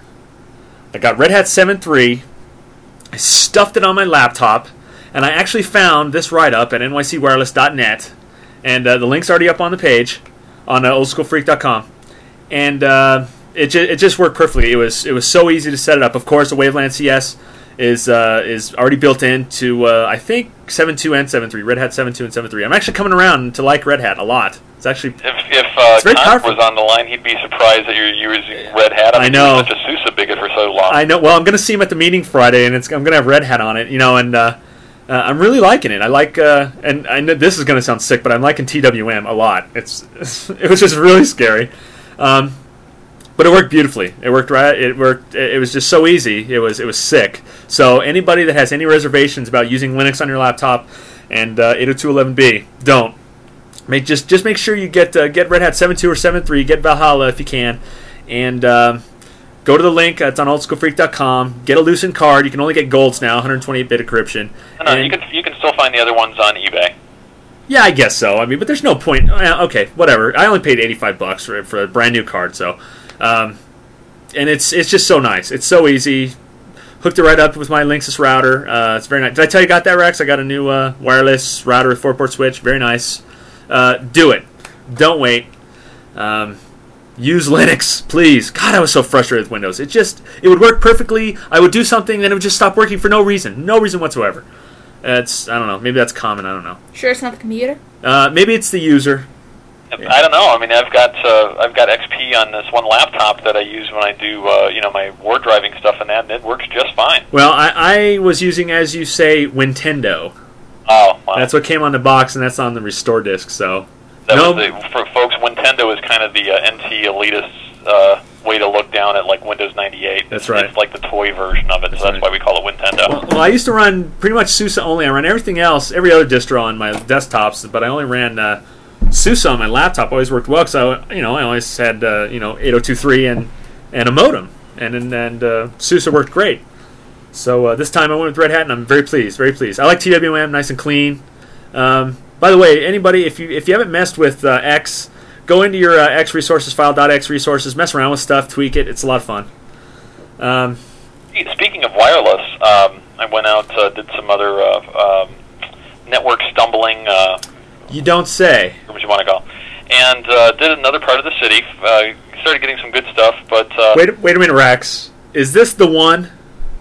I got Red Hat seven point three. I stuffed it on my laptop. And I actually found this write-up at N Y C Wireless dot net. And uh, the link's already up on the page on uh, old school freak dot com. And uh, it, ju- it just worked perfectly. It was it was so easy to set it up. Of course, the Waveland C S is uh, is already built into, uh, I think, seven point two and seven point three, Red Hat seven point two and seven point three. I'm actually coming around to like Red Hat a lot. It's actually If, if uh, It's very Connor powerful. was on the line, he'd be surprised that you're using Red Hat. I, mean, I know. He was such a SUSE bigot for so long. I know. Well, I'm going to see him at the meeting Friday, and it's I'm going to have Red Hat on it, you know, and uh, uh, I'm really liking it. I like, uh, and I know this is going to sound sick, but I'm liking T W M a lot. It's it was just really scary, um, but it worked beautifully. It worked right. It worked. It was just so easy. It was it was sick. So anybody that has any reservations about using Linux on your laptop and uh, eight oh two dot eleven b, don't. Make just just make sure you get uh, get Red Hat seven point two or seven point three. Get Valhalla if you can, and um, go to the link. It's on old school freak dot com. Get a Lucent card. You can only get golds now, one twenty-eight bit encryption. No, no, And- you can you can still find the other ones on eBay. yeah, I guess so. I mean, but there's no point. Uh, okay, whatever. I only paid eighty-five bucks for for a brand new card, so um, and it's it's just so nice. It's so easy. Hooked it right up with my Linksys router. Uh, it's very nice. Did I tell you I got that, Rex? I got a new uh, wireless router with four port switch. Very nice. Uh, do it. Don't wait. Um, use Linux, please. God, I was so frustrated with Windows. It just, it would work perfectly. I would do something, then it would just stop working for no reason. No reason whatsoever. It's, I don't know. Maybe that's common. I don't know. Sure, it's not the computer. Uh, maybe it's the user. I don't know. I mean, I've got uh, I've got X P on this one laptop that I use when I do uh, you know my ward driving stuff and that, and it works just fine. Well, I, I was using, as you say, Nintendo. Oh, wow. That's what came on the box, and that's on the restore disc. So, That no, was the, for folks, Nintendo is kind of the uh, N T elitist uh, way to look down at like Windows ninety-eight. That's It's- right. It's like the toy version of it, That's so that's right. why we call it Nintendo. Well, well, I used to run pretty much SUSE only. I ran everything else, every other distro on my desktops, but I only ran uh, SUSE on my laptop. Always worked well because I, you know, I always had uh, you know eight oh two dot three and and a modem, and and, and uh, SUSE worked great. So uh, this time I went with Red Hat, and I'm very pleased, very pleased. I like T W M, nice and clean. Um, by the way, anybody, if you if you haven't messed with uh, X, go into your uh, X resources file .x resources, mess around with stuff, tweak it. It's a lot of fun. Um, Speaking of wireless, um, I went out, uh, did some other uh, um, network stumbling, uh, you don't say. whatever you want to call, and uh, did another part of the city. Uh, started getting some good stuff, but uh, Wait, wait a minute, Rex. Is this the one?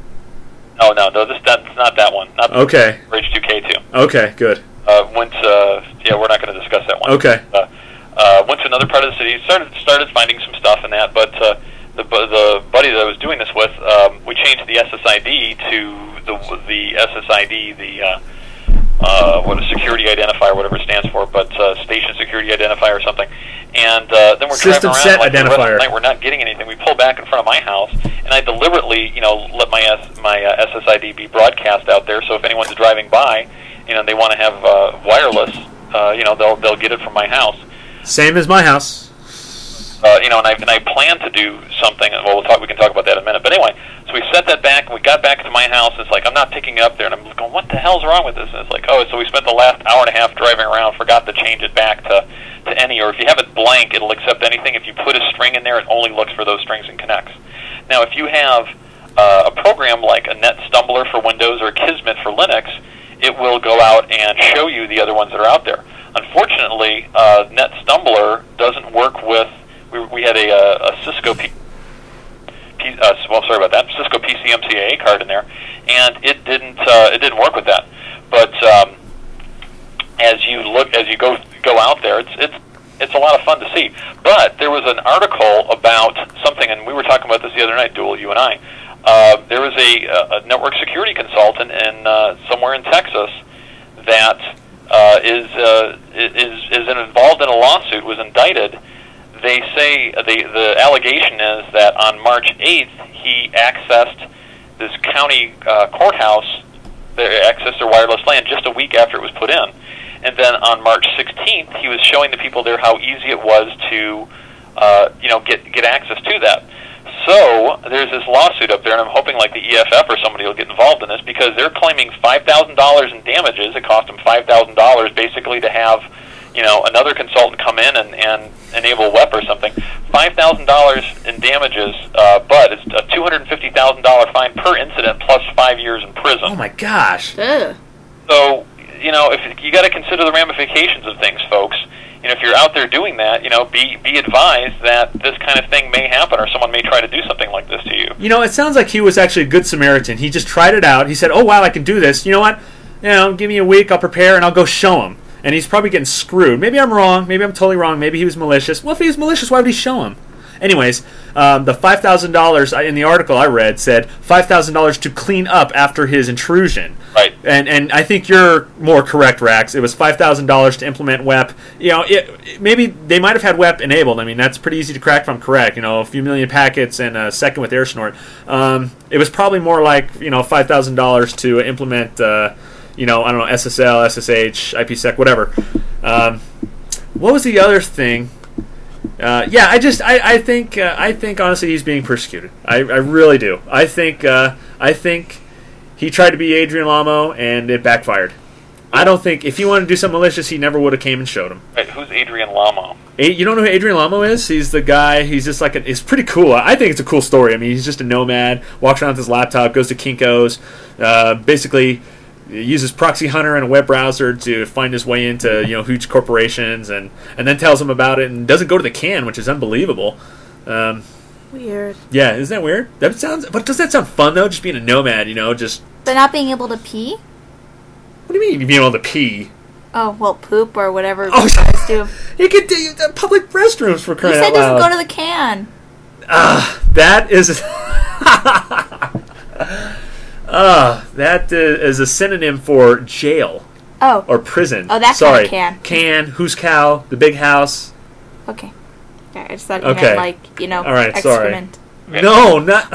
no, no, no, this that's not that one. Not Okay. H two K two. Okay, good. Uh, went, uh, yeah, we're not going to discuss that one. Okay. Uh, uh, went to another part of the city. Started started finding some stuff in that, but uh, the bu- the buddy that I was doing this with, um, we changed the S S I D to the the S S I D, the uh, uh, what a security identifier, whatever it stands for, but uh, station security identifier or something. And uh, then we're System driving around set like the rest of the identifier. night. We're not getting anything. We pull back in front of my house, and I deliberately, you know, let my S, my uh, S S I D be broadcast out there. So if anyone's driving by, you know, they want to have uh, wireless, uh, you know, they'll they'll get it from my house. Same as my house. Uh, you know, and I and I plan to do something. Well, we'll talk. We can talk about that in a minute. But anyway, so we set that back, and we got back to my house. And it's like I'm not picking it up there, and I'm going, "What the hell's wrong with this?" And it's like, "Oh, so we spent the last hour and a half driving around, forgot to change it back to to any, or if you have it blank, it'll accept anything. If you put a string in there, it only looks for those strings and connects." Now, if you have uh, a program like a NetStumbler for Windows or Kismet for Linux, it will go out and show you the other ones that are out there. Unfortunately, uh, NetStumbler doesn't work with. We, we had a, a, a Cisco P, P, uh, well, sorry about that, Cisco P C M C I A card in there, and it didn't uh, it didn't work with that. But um, as you look, as you go go out there, it's it's it's a lot of fun to see. But there was an article about something, and we were talking about this the other night, Duel, you and I. Uh, there was a, a network security consultant in uh, somewhere in Texas that uh, is uh, is is involved in a lawsuit, was indicted. They say the the allegation is that on March eighth he accessed this county uh, courthouse, they accessed their wireless LAN just a week after it was put in, and then on March sixteenth he was showing the people there how easy it was to uh, you know get get access to that. So there's this lawsuit up there, and I'm hoping like the E F F or somebody will get involved in this because they're claiming five thousand dollars in damages. It cost them five thousand dollars basically to have, you know, another consultant come in and, and enable W E P or something. five thousand dollars in damages, uh, but it's a two hundred fifty thousand dollars fine per incident plus five years in prison. Oh my gosh. Ugh. So, you know, if you got to consider the ramifications of things, folks. You know, if you're out there doing that, you know, be be advised that this kind of thing may happen, or someone may try to do something like this to you. You know, it sounds like he was actually a good Samaritan. He just tried it out. He said, "Oh wow, I can do this. You know what? You know, give me a week. I'll prepare and I'll go show him." and he's probably getting screwed. Maybe I'm wrong. Maybe I'm totally wrong. Maybe he was malicious. Well, if he was malicious, why would he show him? Anyways, um, the five thousand dollars in the article I read said five thousand dollars to clean up after his intrusion. Right. And and I think you're more correct, Rax. It was five thousand dollars to implement W E P. You know, it, it- maybe they might have had W E P enabled. I mean, that's pretty easy to crack if I'm correct. You know, a few million packets and a second with air snort. Um, it was probably more like, you know, five thousand dollars to implement, uh, you know, I don't know, S S L, S S H, IPsec, whatever. Um, what was the other thing? Uh, yeah, I just I I think uh, I think honestly he's being persecuted. I, I really do. I think uh, I think he tried to be Adrian Lamo and it backfired. I don't think if he wanted to do something malicious, he never would have came and showed him. Right, who's Adrian Lamo? A- You don't know who Adrian Lamo is? He's the guy. He's just like a, it's pretty cool. I think it's a cool story. I mean, he's just a nomad, walks around with his laptop, goes to Kinko's, uh, basically uses Proxy Hunter and a web browser to find his way into, you know, huge corporations, and, and then tells them about it, and doesn't go to the can, which is unbelievable. Um, Weird. yeah, isn't that weird? That sounds. But does that sound fun though? Just being a nomad, you know, just But not being able to pee? what do you mean being able to pee? Oh, well, poop or whatever Oh, you guys do. You could do uh, public restrooms for You crying said out doesn't loud. go to the can. Ah, that is. Ah, that uh, is a synonym for jail Oh, or prison. Oh, that Sorry. kinda can. Can, whose cow, the big house. okay. Yeah, I just thought you Okay. meant, like, you know, All right, sorry. excrement. No, not.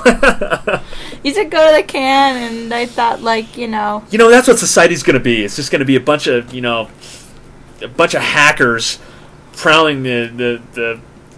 You said go to the can, and I thought, like, you know... You know, that's what society's going to be. It's just going to be a bunch of, you know, a bunch of hackers prowling the the the,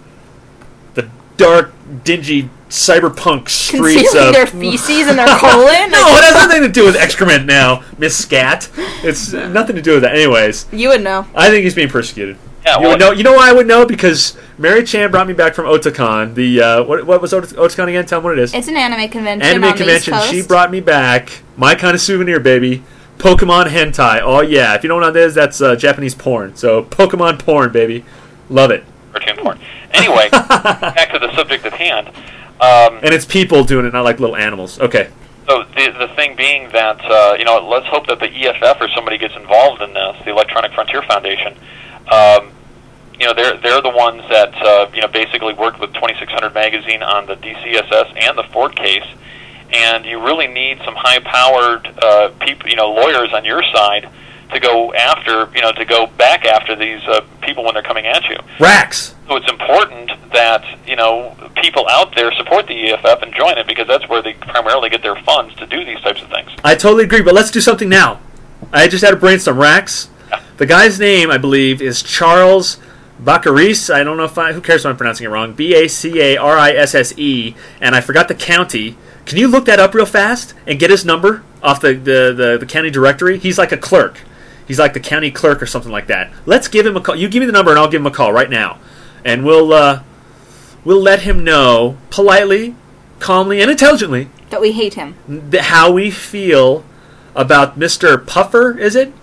the dark, dingy cyberpunk streets Concealing of their feces and their colon? No, it has nothing to do with excrement now, Miss Scat. It's nothing to do with that. Anyways, You would know. I think he's being persecuted. Yeah, You well, would know. You know why I would know? Because Mary Chan brought me back from Otakon. The uh, what, what was Ot- Otakon again? Tell me what it is. It's an anime convention Anime on convention. the East She Coast. brought me back my kind of souvenir, baby. Pokemon hentai. Oh yeah. If you don't know what that is, that's uh, Japanese porn. So Pokemon porn, baby. Love it. cartoon porn. Anyway, back to the subject at hand. Um, And it's people doing it, not like little animals. Okay. So the the thing being that uh, you know, let's hope that the E F F or somebody gets involved in this, the Electronic Frontier Foundation. Um, you know, they're they're the ones that uh, you know basically worked with twenty-six hundred magazine on the D C S S and the Ford case, and you really need some high-powered uh, people, you know, lawyers on your side to go after, you know, to go back after these uh, people when they're coming at you. Rax. So it's important that, you know, people out there support the E F F and join it, because that's where they primarily get their funds to do these types of things. I totally agree, but let's do something now. I just had a brainstorm. Rax. The guy's name, I believe, is Charles Baccaris. I don't know if I... Who cares if I'm pronouncing it wrong? B A C A R I S S E. And I forgot the county. Can you look that up real fast and get his number off the, the, the, the county directory? He's like a clerk. He's like the county clerk or something like that. Let's give him a call. You give me the number and I'll give him a call right now. And we'll uh, we'll let him know politely, calmly, and intelligently That we hate him. th- how we feel about Mister Puffer, is it?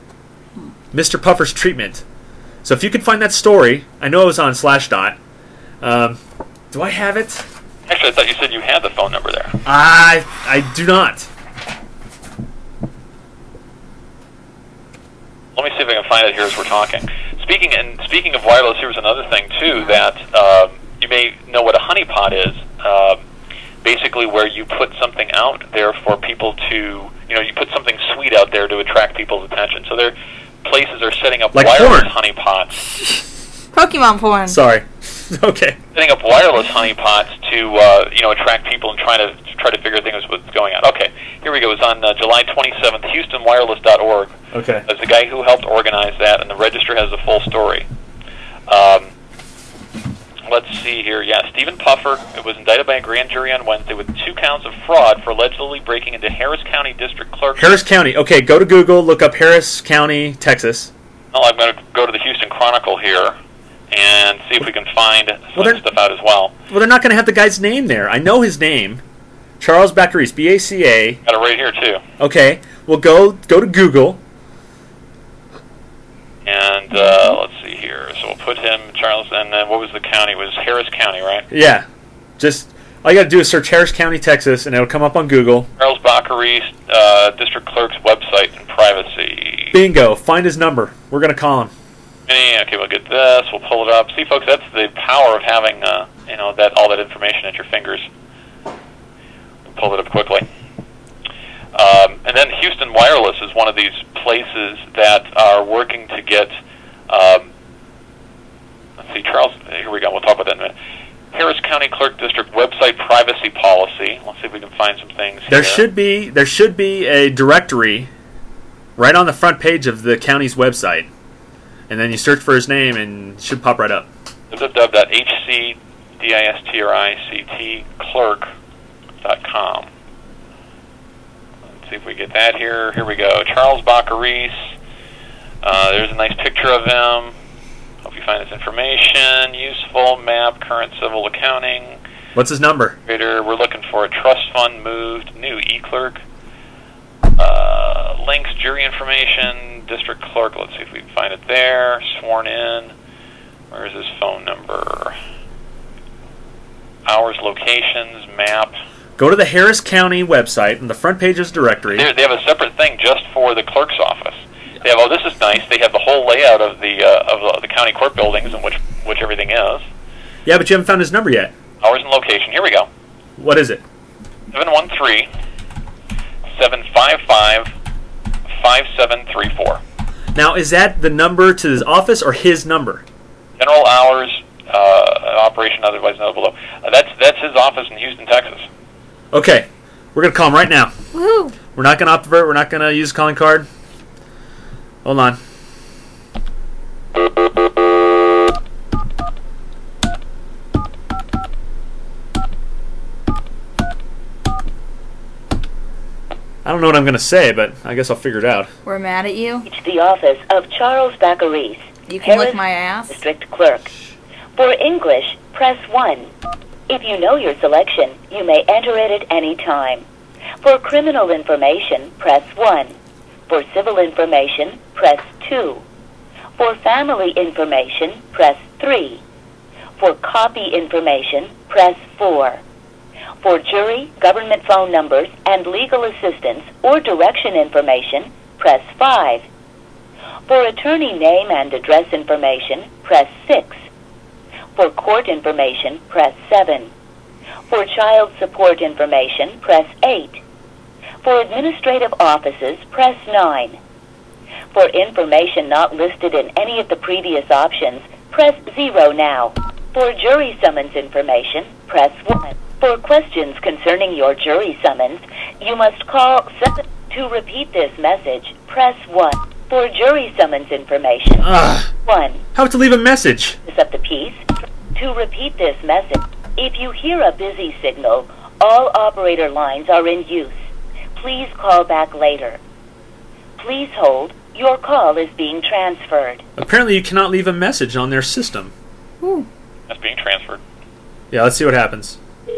Mister Puffer's treatment. So if you could find that story, I know it was on Slashdot. Um, do I have it? Actually, I thought you said you had the phone number there. I I do not. Let me see if I can find it here as we're talking. Speaking and speaking of wireless, here's another thing too that um, you may know what a honeypot is. Um, basically, where you put something out there for people to, you know, you put something sweet out there to attract people's attention. So there, places are setting up Like wireless porn. honeypots, Pokemon porn. Sorry. Okay. setting up wireless honeypots to, uh, you know, attract people and trying to try to figure things what's going on. Okay, here we go. It was on uh, July twenty-seventh, Houston Wireless dot org. Okay. As the guy who helped organize that, and the Register has the full story. Um, let's see here. Yeah, Stephen Puffer was indicted by a grand jury on Wednesday with two counts of fraud for allegedly breaking into Harris County District Clerk. Harris County. Okay, go to Google, look up Harris County, Texas. Well, I'm going to go to the Houston Chronicle here and see if we can find some Well, they're- stuff out as well. Well, they're not going to have the guy's name there. I know his name. Charles Baccaris, B A C A. Got it right here too. Okay. Well, go go to Google. And uh, let's see here. So we'll put him, Charles, and then what was the county? It was Harris County, right? Yeah. Just all you got to do is search Harris County, Texas, and it'll come up on Google. Charles Baccaris, uh, District Clerk's website and privacy. Bingo. Find his number. We're going to call him. Yeah, okay, we'll get this. We'll pull it up. See, folks, that's the power of having, uh, you know, that all that information at your fingers. We'll pull it up quickly. Um, and then Houston Wireless is one of these places that are working to get, um, let's see, Charles, here we go. We'll talk about that in a minute. Harris County Clerk District website privacy policy. Let's see if we can find some things There here. should be there should be a directory right on the front page of the county's website. And then you search for his name and it should pop right up. w w w dot h c district clerk dot com. Let's see if we get that here. Here we go. Charles Baccaris. Uh, there's a nice picture of him. Hope you find this information useful. Map, current civil accounting. What's his number? We're looking for a trust fund moved, new e-clerk. Uh, links, jury information, district clerk. Let's see if we can find it there. Sworn in. Where is his phone number? Hours, locations, map. Go to the Harris County website, and the front page is directory. They they have a separate thing just for the clerk's office. They have, oh, this is nice. They have the whole layout of the uh, of the county court buildings and which which everything is. Yeah, but you haven't found his number yet. Hours and location. Here we go. What is it? seven one three, seven five five, five seven three four. Now, is that the number to his office or his number? General hours, uh, operation otherwise noted below. Uh, that's that's his office in Houston, Texas. Okay, we're gonna call him right now. Woo! We're not gonna optivert. We're not gonna use a calling card. Hold on. I don't know what I'm gonna say, but I guess I'll figure it out. We're mad at you. Reach the office of Charles Baccaris, You can lick Harris my ass. District Clerk. For English, press one. If you know your selection, you may enter it at any time. For criminal information, press one. For civil information, press two. For family information, press three. For copy information, press four. For jury, government phone numbers, and legal assistance or direction information, press five. For attorney name and address information, press six. For court information, press seven. For child support information, press eight. For administrative offices, press nine. For information not listed in any of the previous options, press zero now. For jury summons information, press one. For questions concerning your jury summons, you must call seven. To repeat this message, press one. For jury summons information, Ugh. one. How to leave a message? Is up the piece. To repeat this message, if you hear a busy signal, all operator lines are in use. Please call back later. Please hold. Your call is being transferred. Apparently, you cannot leave a message on their system. Ooh. That's being transferred. Yeah, let's see what happens.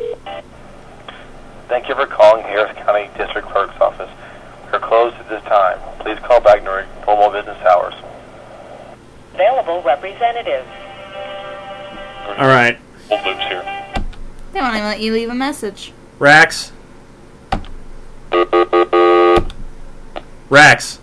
Thank you for calling Harris County District Clerk's office. We're closed at this time. Please call back during normal business hours. Available representatives. All right, Old loops here. They won't even let you leave a message. Rax. Rax.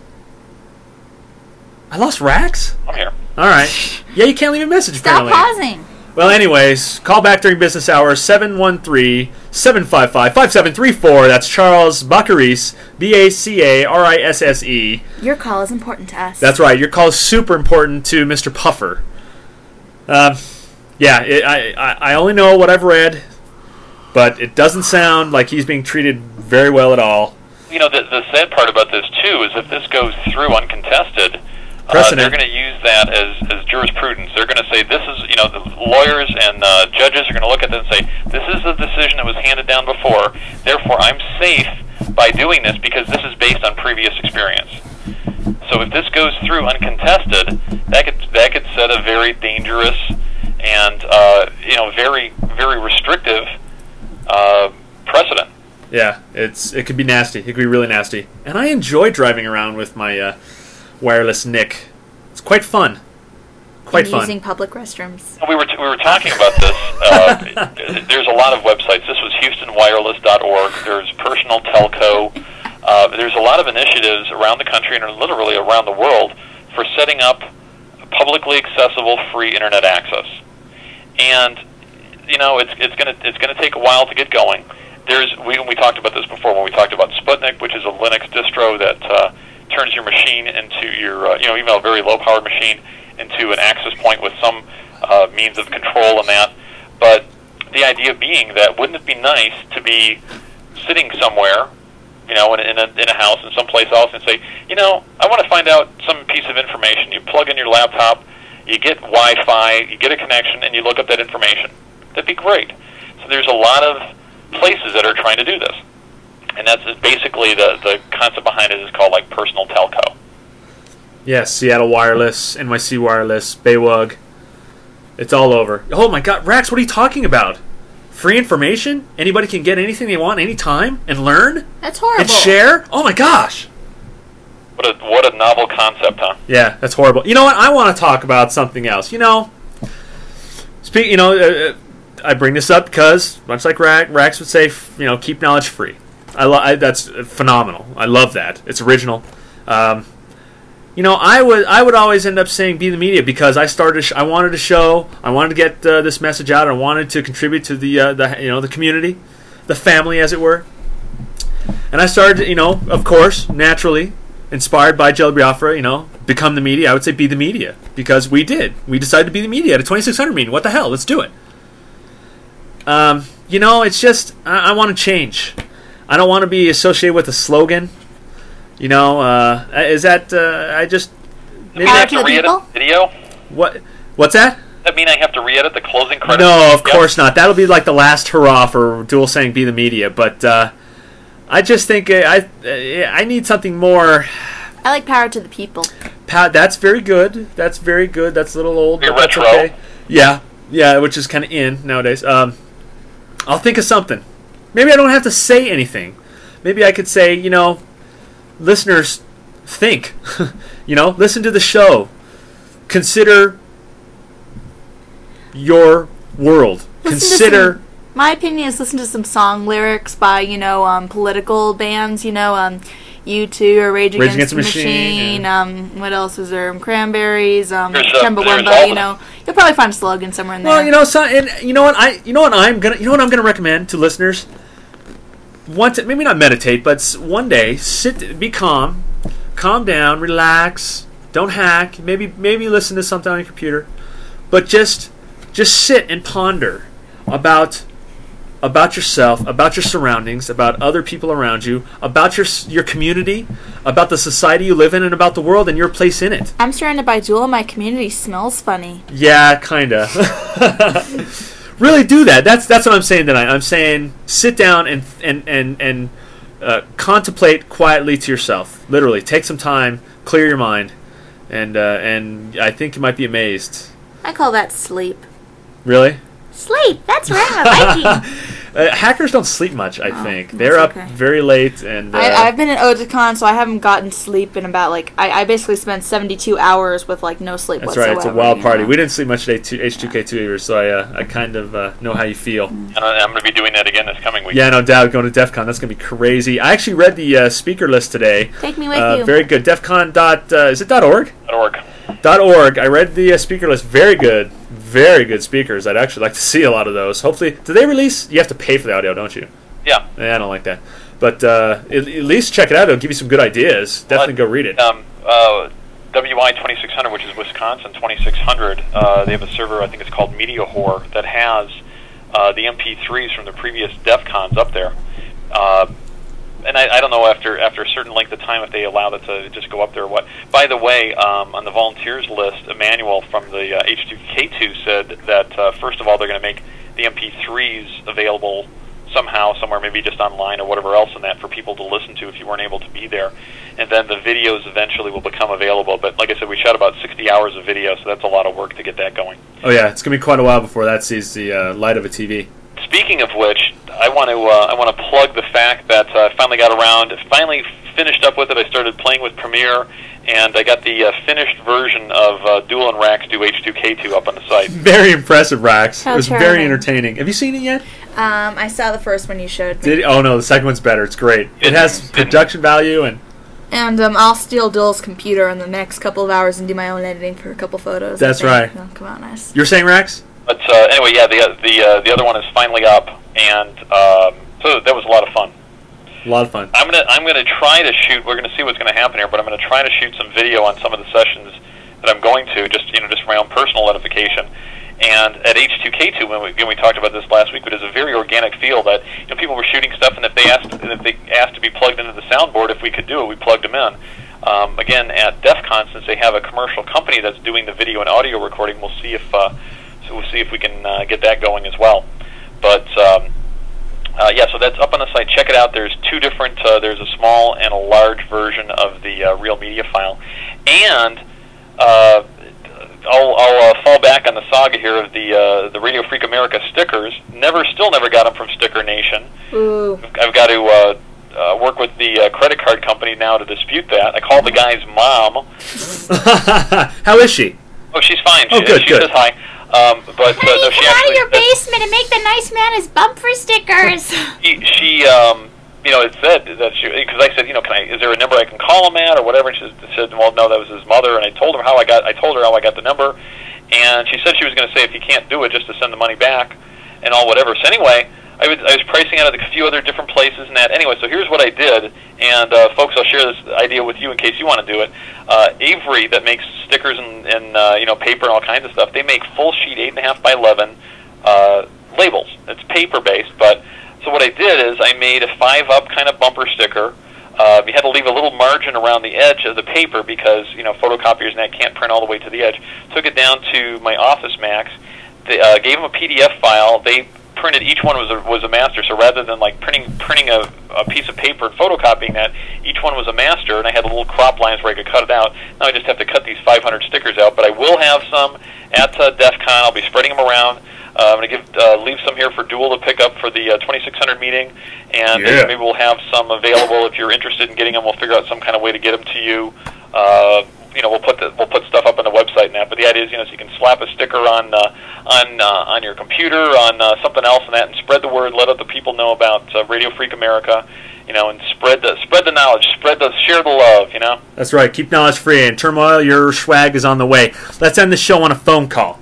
I lost Rax? I'm here. All right. Yeah, you can't leave a message, Stop apparently. pausing. Well, anyways, call back during business hours, seven one three, seven five five, five seven three four. That's Charles Baccaris, B A C A R I S S E. Your call is important to us. That's right. Your call is super important to Mister Puffer. Um, yeah, it, I, I I only know what I've read, but it doesn't sound like he's being treated very well at all. You know, the, the sad part about this, too, is if this goes through uncontested, uh, Precedent. they're going to use that as, as jurisprudence. They're going to say, this is, you know, the lawyers and uh, judges are going to look at this and say, this is the decision that was handed down before, therefore I'm safe by doing this because this is based on previous experience. So if this goes through uncontested, that could that could set a very dangerous and, uh, you know, very, very restrictive uh, precedent. Yeah, it's it could be nasty. It could be really nasty. And I enjoy driving around with my uh, wireless Nick. It's quite fun. Quite and fun. using public restrooms. We were t- we were talking about this. Uh, there's a lot of websites. This was Houston Wireless dot org. There's Personal Telco. Uh, there's a lot of initiatives around the country and literally around the world for setting up publicly accessible free internet access. And you know, it's it's going to it's going to take a while to get going. There's we we talked about this before when we talked about Sputnik, which is a Linux distro that uh, turns your machine into your uh, you know even a very low powered machine into an access point with some uh, means of control in that. But the idea being that wouldn't it be nice to be sitting somewhere, you know, in, in, a, in a house, in someplace else, and say, you know, I want to find out some piece of information. You plug in your laptop, you get Wi-Fi, you get a connection, and you look up that information. That'd be great. So there's a lot of places that are trying to do this. And that's basically the, the concept behind it is called like personal telco. Yes, Seattle Wireless, N Y C Wireless, Baywug. It's all over. Oh my God, Rax, what are you talking about? Free information? Anybody can get anything they want anytime and learn? That's horrible. And share? Oh my gosh. What a what a novel concept, huh? Yeah, that's horrible. You know what? I want to talk about something else. You know, speak. You know, uh, I bring this up because, much like Rax, Rax would say, you know, keep knowledge free. I, lo- I that's phenomenal. I love that. It's original. Um, you know, I would I would always end up saying be the media because I started. Sh- I wanted to show. I wanted to get uh, this message out. I wanted to contribute to the uh, the you know the community, the family, as it were. And I started, you know, of course, naturally, inspired by Jelly Biafra, you know, become the media. I would say be the media because we did. We decided to be the media at a twenty-six hundred meeting. What the hell? Let's do it. Um, you know, it's just I, I want to change. I don't want to be associated with a slogan. You know, uh, is that uh, I just maybe I have to re-edit the video? What? What's that? Does that mean I have to re-edit the closing credits? No, of yep. course not. That'll be like the last hurrah for Dual saying be the media. But uh, I just think uh, I uh, I need something more. I like power to the people. Pa- that's very good. That's very good. That's a little old. Very but that's retro. okay. Yeah, yeah, which is kind of in nowadays. Um, I'll think of something. Maybe I don't have to say anything. Maybe I could say, you know, listeners, think. You know, listen to the show. Consider your world. Listen Consider. Some, my opinion is listen to some song lyrics by, you know, um, political bands, you know, um, U two or Rage, Rage Against, Against the Machine. Machine, yeah. um, what else is there? Um, Cranberries, um, There's, uh, there's Chumbawamba, all you the- know. You'll probably find a slogan somewhere in there. Well, you know, so, and you know what I, you know what I'm gonna, you know what I'm gonna recommend to listeners. Once, maybe not meditate, but s- one day, sit, be calm, calm down, relax, don't hack. Maybe, maybe listen to something on your computer, but just, just sit and ponder about, about yourself, about your surroundings, about other people around you, about your s- your community, about the society you live in, and about the world and your place in it. I'm surrounded by Jewel and my community smells funny. Yeah, kinda. Really do that. That's that's what I'm saying tonight. I'm saying sit down and and and and uh, contemplate quietly to yourself. Literally, take some time, clear your mind, and uh, and I think you might be amazed. I call that sleep. Really? Sleep! That's right, I'm a Viking! Uh, hackers don't sleep much, I Oh, think. that's They're up okay. very late, and uh, I, I've been in Otakon, so I haven't gotten sleep in about, like, I, I basically spent seventy-two hours with, like, no sleep that's whatsoever. right. It's a wild you party. know? We didn't sleep much today, to H two K two either, so I uh, I kind of uh, know how you feel. And I- I'm going to be doing that again this coming week. Yeah, no doubt. Going to DEF CON, that's going to be crazy. I actually read the uh, speaker list today. Take me with Uh, you. very good. DEFCON dot uh, is it dot org? .org. Dot org. I read the uh, speaker list. Very good. Very good speakers. I'd actually like to see a lot of those. Hopefully, do they release? You have to pay for the audio, don't you? Yeah. Yeah, I don't like that. But uh, at, at least check it out. It'll give you some good ideas. Definitely go read it. Um, uh, W I twenty-six hundred, which is Wisconsin twenty-six hundred, uh, they have a server, I think it's called MediaHore, that has uh, the M P threes from the previous DEF CONs up there. Uh, and I, I don't know after after a certain length of time if they allow that to just go up there or what. By the way, um, on the volunteers list, Emmanuel from the uh, H two K two said that, uh, first of all, they're going to make the M P threes available somehow, somewhere, maybe just online or whatever else in that for people to listen to if you weren't able to be there. And then the videos eventually will become available. But like I said, we shot about sixty hours of video, so that's a lot of work to get that going. Oh yeah, it's gonna be quite a while before that sees the uh, light of a T V. Speaking of which, I want to uh, I want to plug the fact that uh, I finally got around, finally finished up with it. I started playing with Premiere, and I got the uh, finished version of uh, Duel and Rax Do H two K two up on the site. Very impressive, Rax. How it was charming. very entertaining. Have you seen it yet? Um, I saw the first one you showed me. Did, oh no, the second one's better. It's great. It, It- has it- production value and And um, I'll steal Duel's computer in the next couple of hours and do my own editing for a couple photos. I That's think. right. They'll come out nice. you're saying, Rax? But uh, anyway, yeah, the the uh, the other one is finally up, and um, so that was a lot of fun. A lot of fun. I'm gonna I'm gonna try to shoot. We're gonna see what's gonna happen here, but I'm gonna try to shoot some video on some of the sessions that I'm going to, just you know, just for my own personal edification. And at H two K two, when we, when we talked about this last week, it is a very organic feel that you know people were shooting stuff, and if they asked if they asked to be plugged into the soundboard, if we could do it, we plugged them in. Um, again, at DEF CON, since they have a commercial company that's doing the video and audio recording, we'll see if uh, so we'll see if we can uh, get that going as well. But um, uh, yeah, so that's up on the site. Check it out. There's two different. Uh, there's a small and a large version of the uh, Real Media file, and uh, I'll, I'll uh, fall back on the saga here of the uh, the Radio Freak America stickers. Never, still never got them from Sticker Nation. Ooh. I've got to uh, uh, work with the uh, credit card company now to dispute that. I called the guy's mom. How is she? Oh, she's fine. Oh, she, good, she good. says hi. Um, but uh, no, she Come out of actually your basement and make the nice man his bumper stickers. she, she um, you know, it said that she, because I said, you know, can I, is there a number I can call him at or whatever? And she said, well, no, that was his mother. And I told her how I got, I told her how I got the number, and she said she was going to say if you can't do it, just to send the money back and all whatever. So anyway, I was, I was pricing out at a few other different places and that. Anyway, so here's what I did, and uh, folks, I'll share this idea with you in case you want to do it. Uh, Avery, that makes stickers and, and uh, you know, paper and all kinds of stuff, they make full sheet eight and a half by eleven uh, labels. It's paper based, but so what I did is I made a five up kind of bumper sticker. Uh, you had to leave a little margin around the edge of the paper because you know photocopiers and that can't print all the way to the edge. Took it down to my Office Max. They, uh, gave them a P D F file. They printed, each one was a, was a master. So rather than like printing printing a, a piece of paper and photocopying that, each one was a master, and I had little crop lines where I could cut it out. Now I just have to cut these five hundred stickers out, but I will have some at uh, DEF CON. I'll be spreading them around. Uh, I'm going to give uh, leave some here for Duel to pick up for the uh, twenty-six hundred meeting, and Yeah. maybe, maybe we'll have some available if you're interested in getting them. We'll figure out some kind of way to get them to you. Uh, you know, we'll put the, we'll put stuff up on the website and that. But the idea is, you know, so you can slap a sticker on uh, on uh, on your computer, on uh, something else, and that, and spread the word. Let other people know about uh, Radio Freak America. You know, and spread the spread the knowledge, spread the share the love. You know. That's right. Keep knowledge free. And Turmoil, your swag is on the way. Let's end the show on a phone call.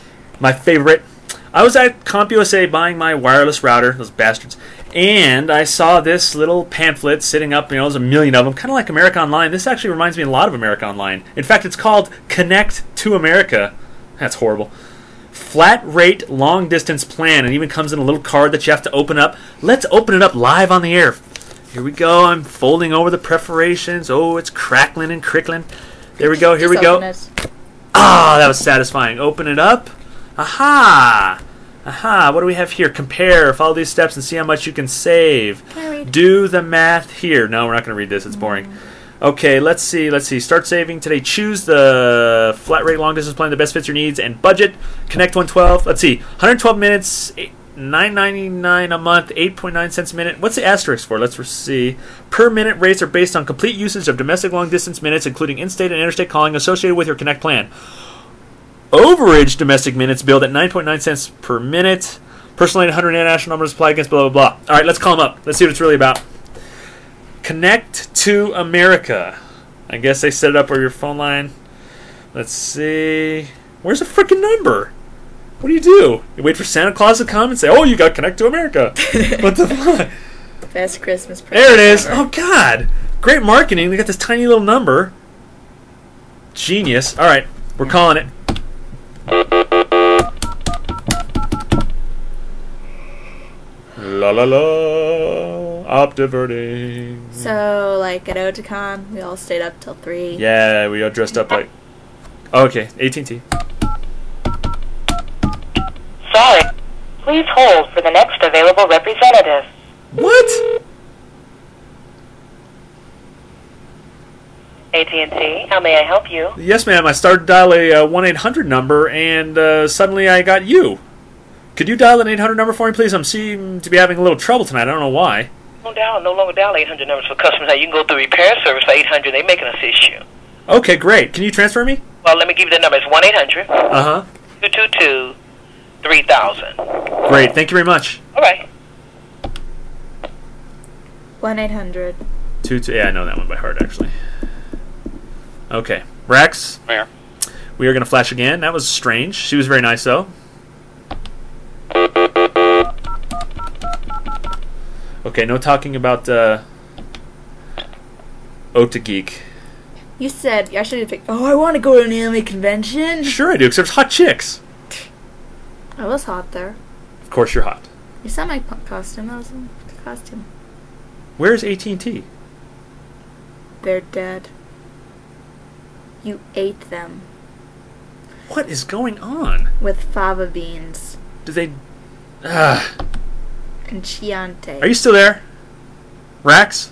My favorite. I was at CompUSA buying my wireless router, those bastards, and I saw this little pamphlet sitting up, you know, there's a million of them, kind of like America Online. This actually reminds me a lot of America Online. In fact, it's called Connect to America. That's horrible. Flat rate long distance plan, and even comes in a little card that you have to open up. Let's open it up live on the air. Here we go. I'm folding over the perforations. Oh, it's crackling and crickling. There we go. Here Just we go. open it. Ah, that was satisfying. Open it up. Aha! Aha, what do we have here? Compare, follow these steps and see how much you can save. Can I read? Do the math here. No, we're not going to read this. It's boring. Okay, let's see. Let's see. Start saving today. Choose the flat rate long distance plan that best fits your needs and budget. Connect one twelve. Let's see. one hundred twelve minutes, nine ninety-nine a month, eight point nine cents a minute. What's the asterisk for? Let's see. Per minute rates are based on complete usage of domestic long distance minutes, including in-state and interstate calling associated with your Connect plan. Overage domestic minutes billed at nine point nine cents per minute. Personal one hundred international numbers apply against blah, blah, blah. All right, let's call them up. Let's see what it's really about. Connect to America. I guess they set it up over your phone line. Let's see. Where's the freaking number? What do you do? You wait for Santa Claus to come and say, oh, you got Connect to America. What the fuck? Best Christmas present There it is. ever. Oh, God. Great marketing. They got this tiny little number. Genius. All right, we're calling it. La la la, optiverting. So, like, at Otakon, we all stayed up till three. Yeah, we all dressed up like... Oh, okay, A T and T. Sorry. Please hold for the next available representative. What? A T and T, how may I help you? Yes, ma'am, I started to dial a uh, one eight hundred number, and uh, suddenly I got you. Could you dial an eight hundred number for me, please? I'm seem to be having a little trouble tonight. I don't know why. Don't dial, no longer dial eight hundred numbers for customers. Now you can go through repair service for eight hundred. They make an assist you. Okay, great. Can you transfer me? Well, let me give you the number. It's one eight hundred Uh-huh. two two two three thousand. Great. Thank you very much. All right. one eight hundred Two, two, yeah, I know that one by heart, actually. Okay. Rex, Mayor. we are going to flash again. That was strange. She was very nice, though. Okay, no talking about uh, Otageek. You said I should have picked. Oh, I want to go to an anime convention. Sure I do, because there's hot chicks. I was hot there. Of course you're hot. You saw my po- costume. That was a costume. Where's A T and T? They're dead. You ate them What is going on? with fava beans Do they... Ah. and Chianti. Are you still there? Rax?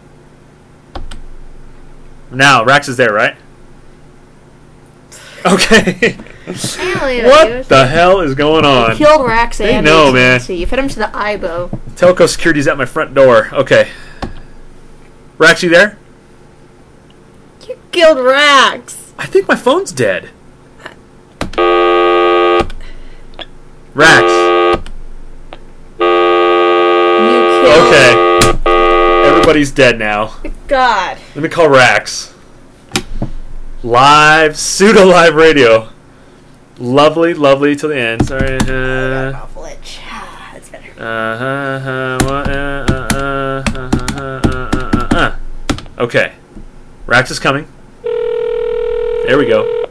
Now, Rax is there, right? Okay. What the hell is going on? You killed Rax They and know, A T and T. man. You fed him to the I B O. Telco security's at my front door. Okay. Rax, you there? You killed Rax. I think my phone's dead. Rax. You killed. Okay. Everybody's dead now. God. Let me call Rax. Live, pseudo live radio. Lovely, lovely till the end. Sorry. Uh, That's better. uh, uh, uh, uh, uh, uh, uh, uh, uh. Okay. Rax is coming. There we go.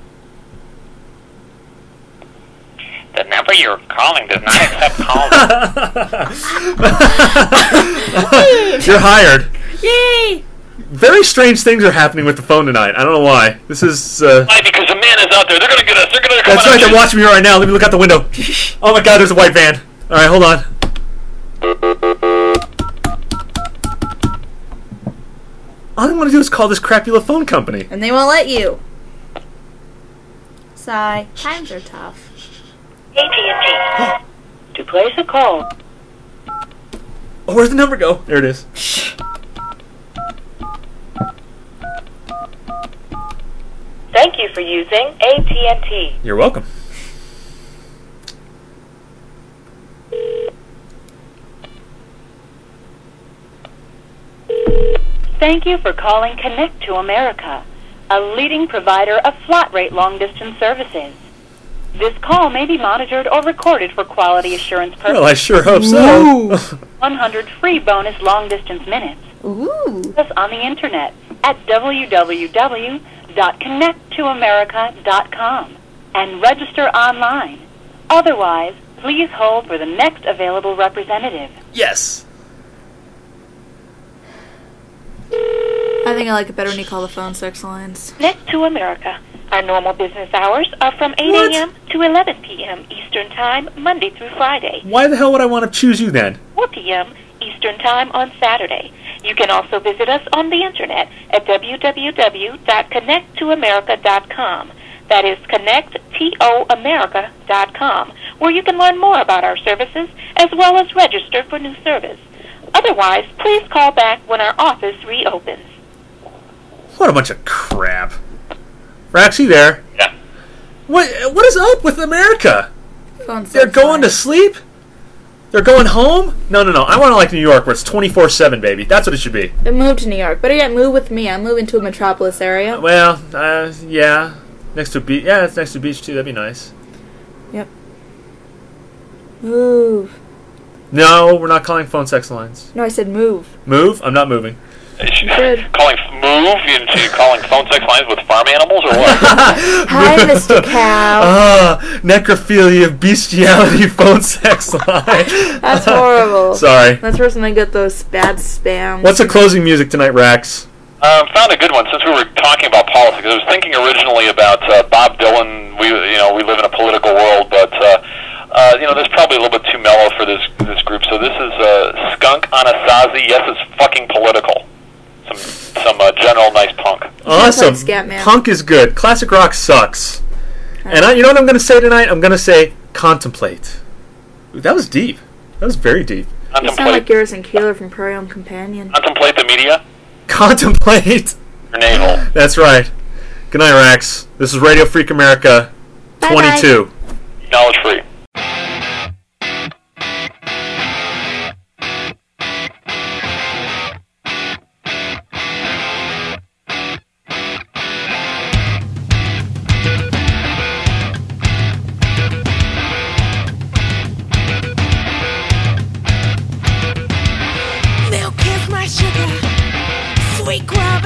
The number you're calling does not accept calls. You're hired. Yay! Very strange things are happening with the phone tonight. I don't know why. This is. Uh, Why? Because a man is out there. They're gonna get us. They're gonna come that's out right. of They're watching me right now. Let me look out the window. Oh my God! There's a white van. All right, hold on. All I'm gonna do is call this crapula phone company. And they won't let you. Sigh. Times are tough. A T and T. To place a call. Oh, where's the number go? There it is. Thank you for using A T and T. You're welcome. Thank you for calling Connect to America, a leading provider of flat-rate long-distance services. This call may be monitored or recorded for quality assurance purposes. Well, I sure hope so. one hundred free bonus long-distance minutes. Ooh. Us on the internet at w w w dot connect to america dot com and register online. Otherwise, please hold for the next available representative. Yes. I think I like it better when you call the phone sex lines. Connect to America. Our normal business hours are from eight What? a.m. to eleven p.m. Eastern Time, Monday through Friday, Why the hell would I want to choose you then? four p.m. Eastern Time on Saturday. You can also visit us on the internet at w w w dot connect to america dot com. That is connect to america dot com, where you can learn more about our services as well as register for new service. Otherwise, please call back when our office reopens. What a bunch of crap. Rax, you there? Yeah. What What is up with America? Phone sex They're going to lines. sleep? They're going home? No, no, no. I want to like New York where it's twenty-four seven, baby. That's what it should be. Then move to New York. Better yet, move with me. I'm moving to a metropolis area. Well, uh, yeah. Next to a beach. Yeah, it's next to a beach, too. That'd be nice. Yep. Move. No, we're not calling phone sex lines. No, I said move. Move? I'm not moving. Good. Calling f- move? You you calling phone sex lines with farm animals or what? Hi, Mister Cow. Ah, necrophilia, bestiality, phone sex line. That's horrible. Sorry. That's where something get those bad spams. What's the closing music tonight, Rax? Um, found a good one since we were talking about politics. I was thinking originally about uh, Bob Dylan. We, you know, we live in a political world, but uh, uh, you know, this is probably a little bit too mellow for this this group. So this is uh, Skunk Anasazi. Yes, it's fucking political. Some some uh, general nice punk. Awesome. like Scatman. Punk is good. Classic rock sucks. And I, you know what I'm going to say tonight? I'm going to say contemplate. Ooh, that was deep. That was very deep. You sound like Garrison Keillor from Prairie Home Companion. Contemplate the media. Contemplate. Your navel. That's right. Good night, Rex. This is Radio Freak America twenty-two. Knowledge free. Milk is my sugar, sweet grub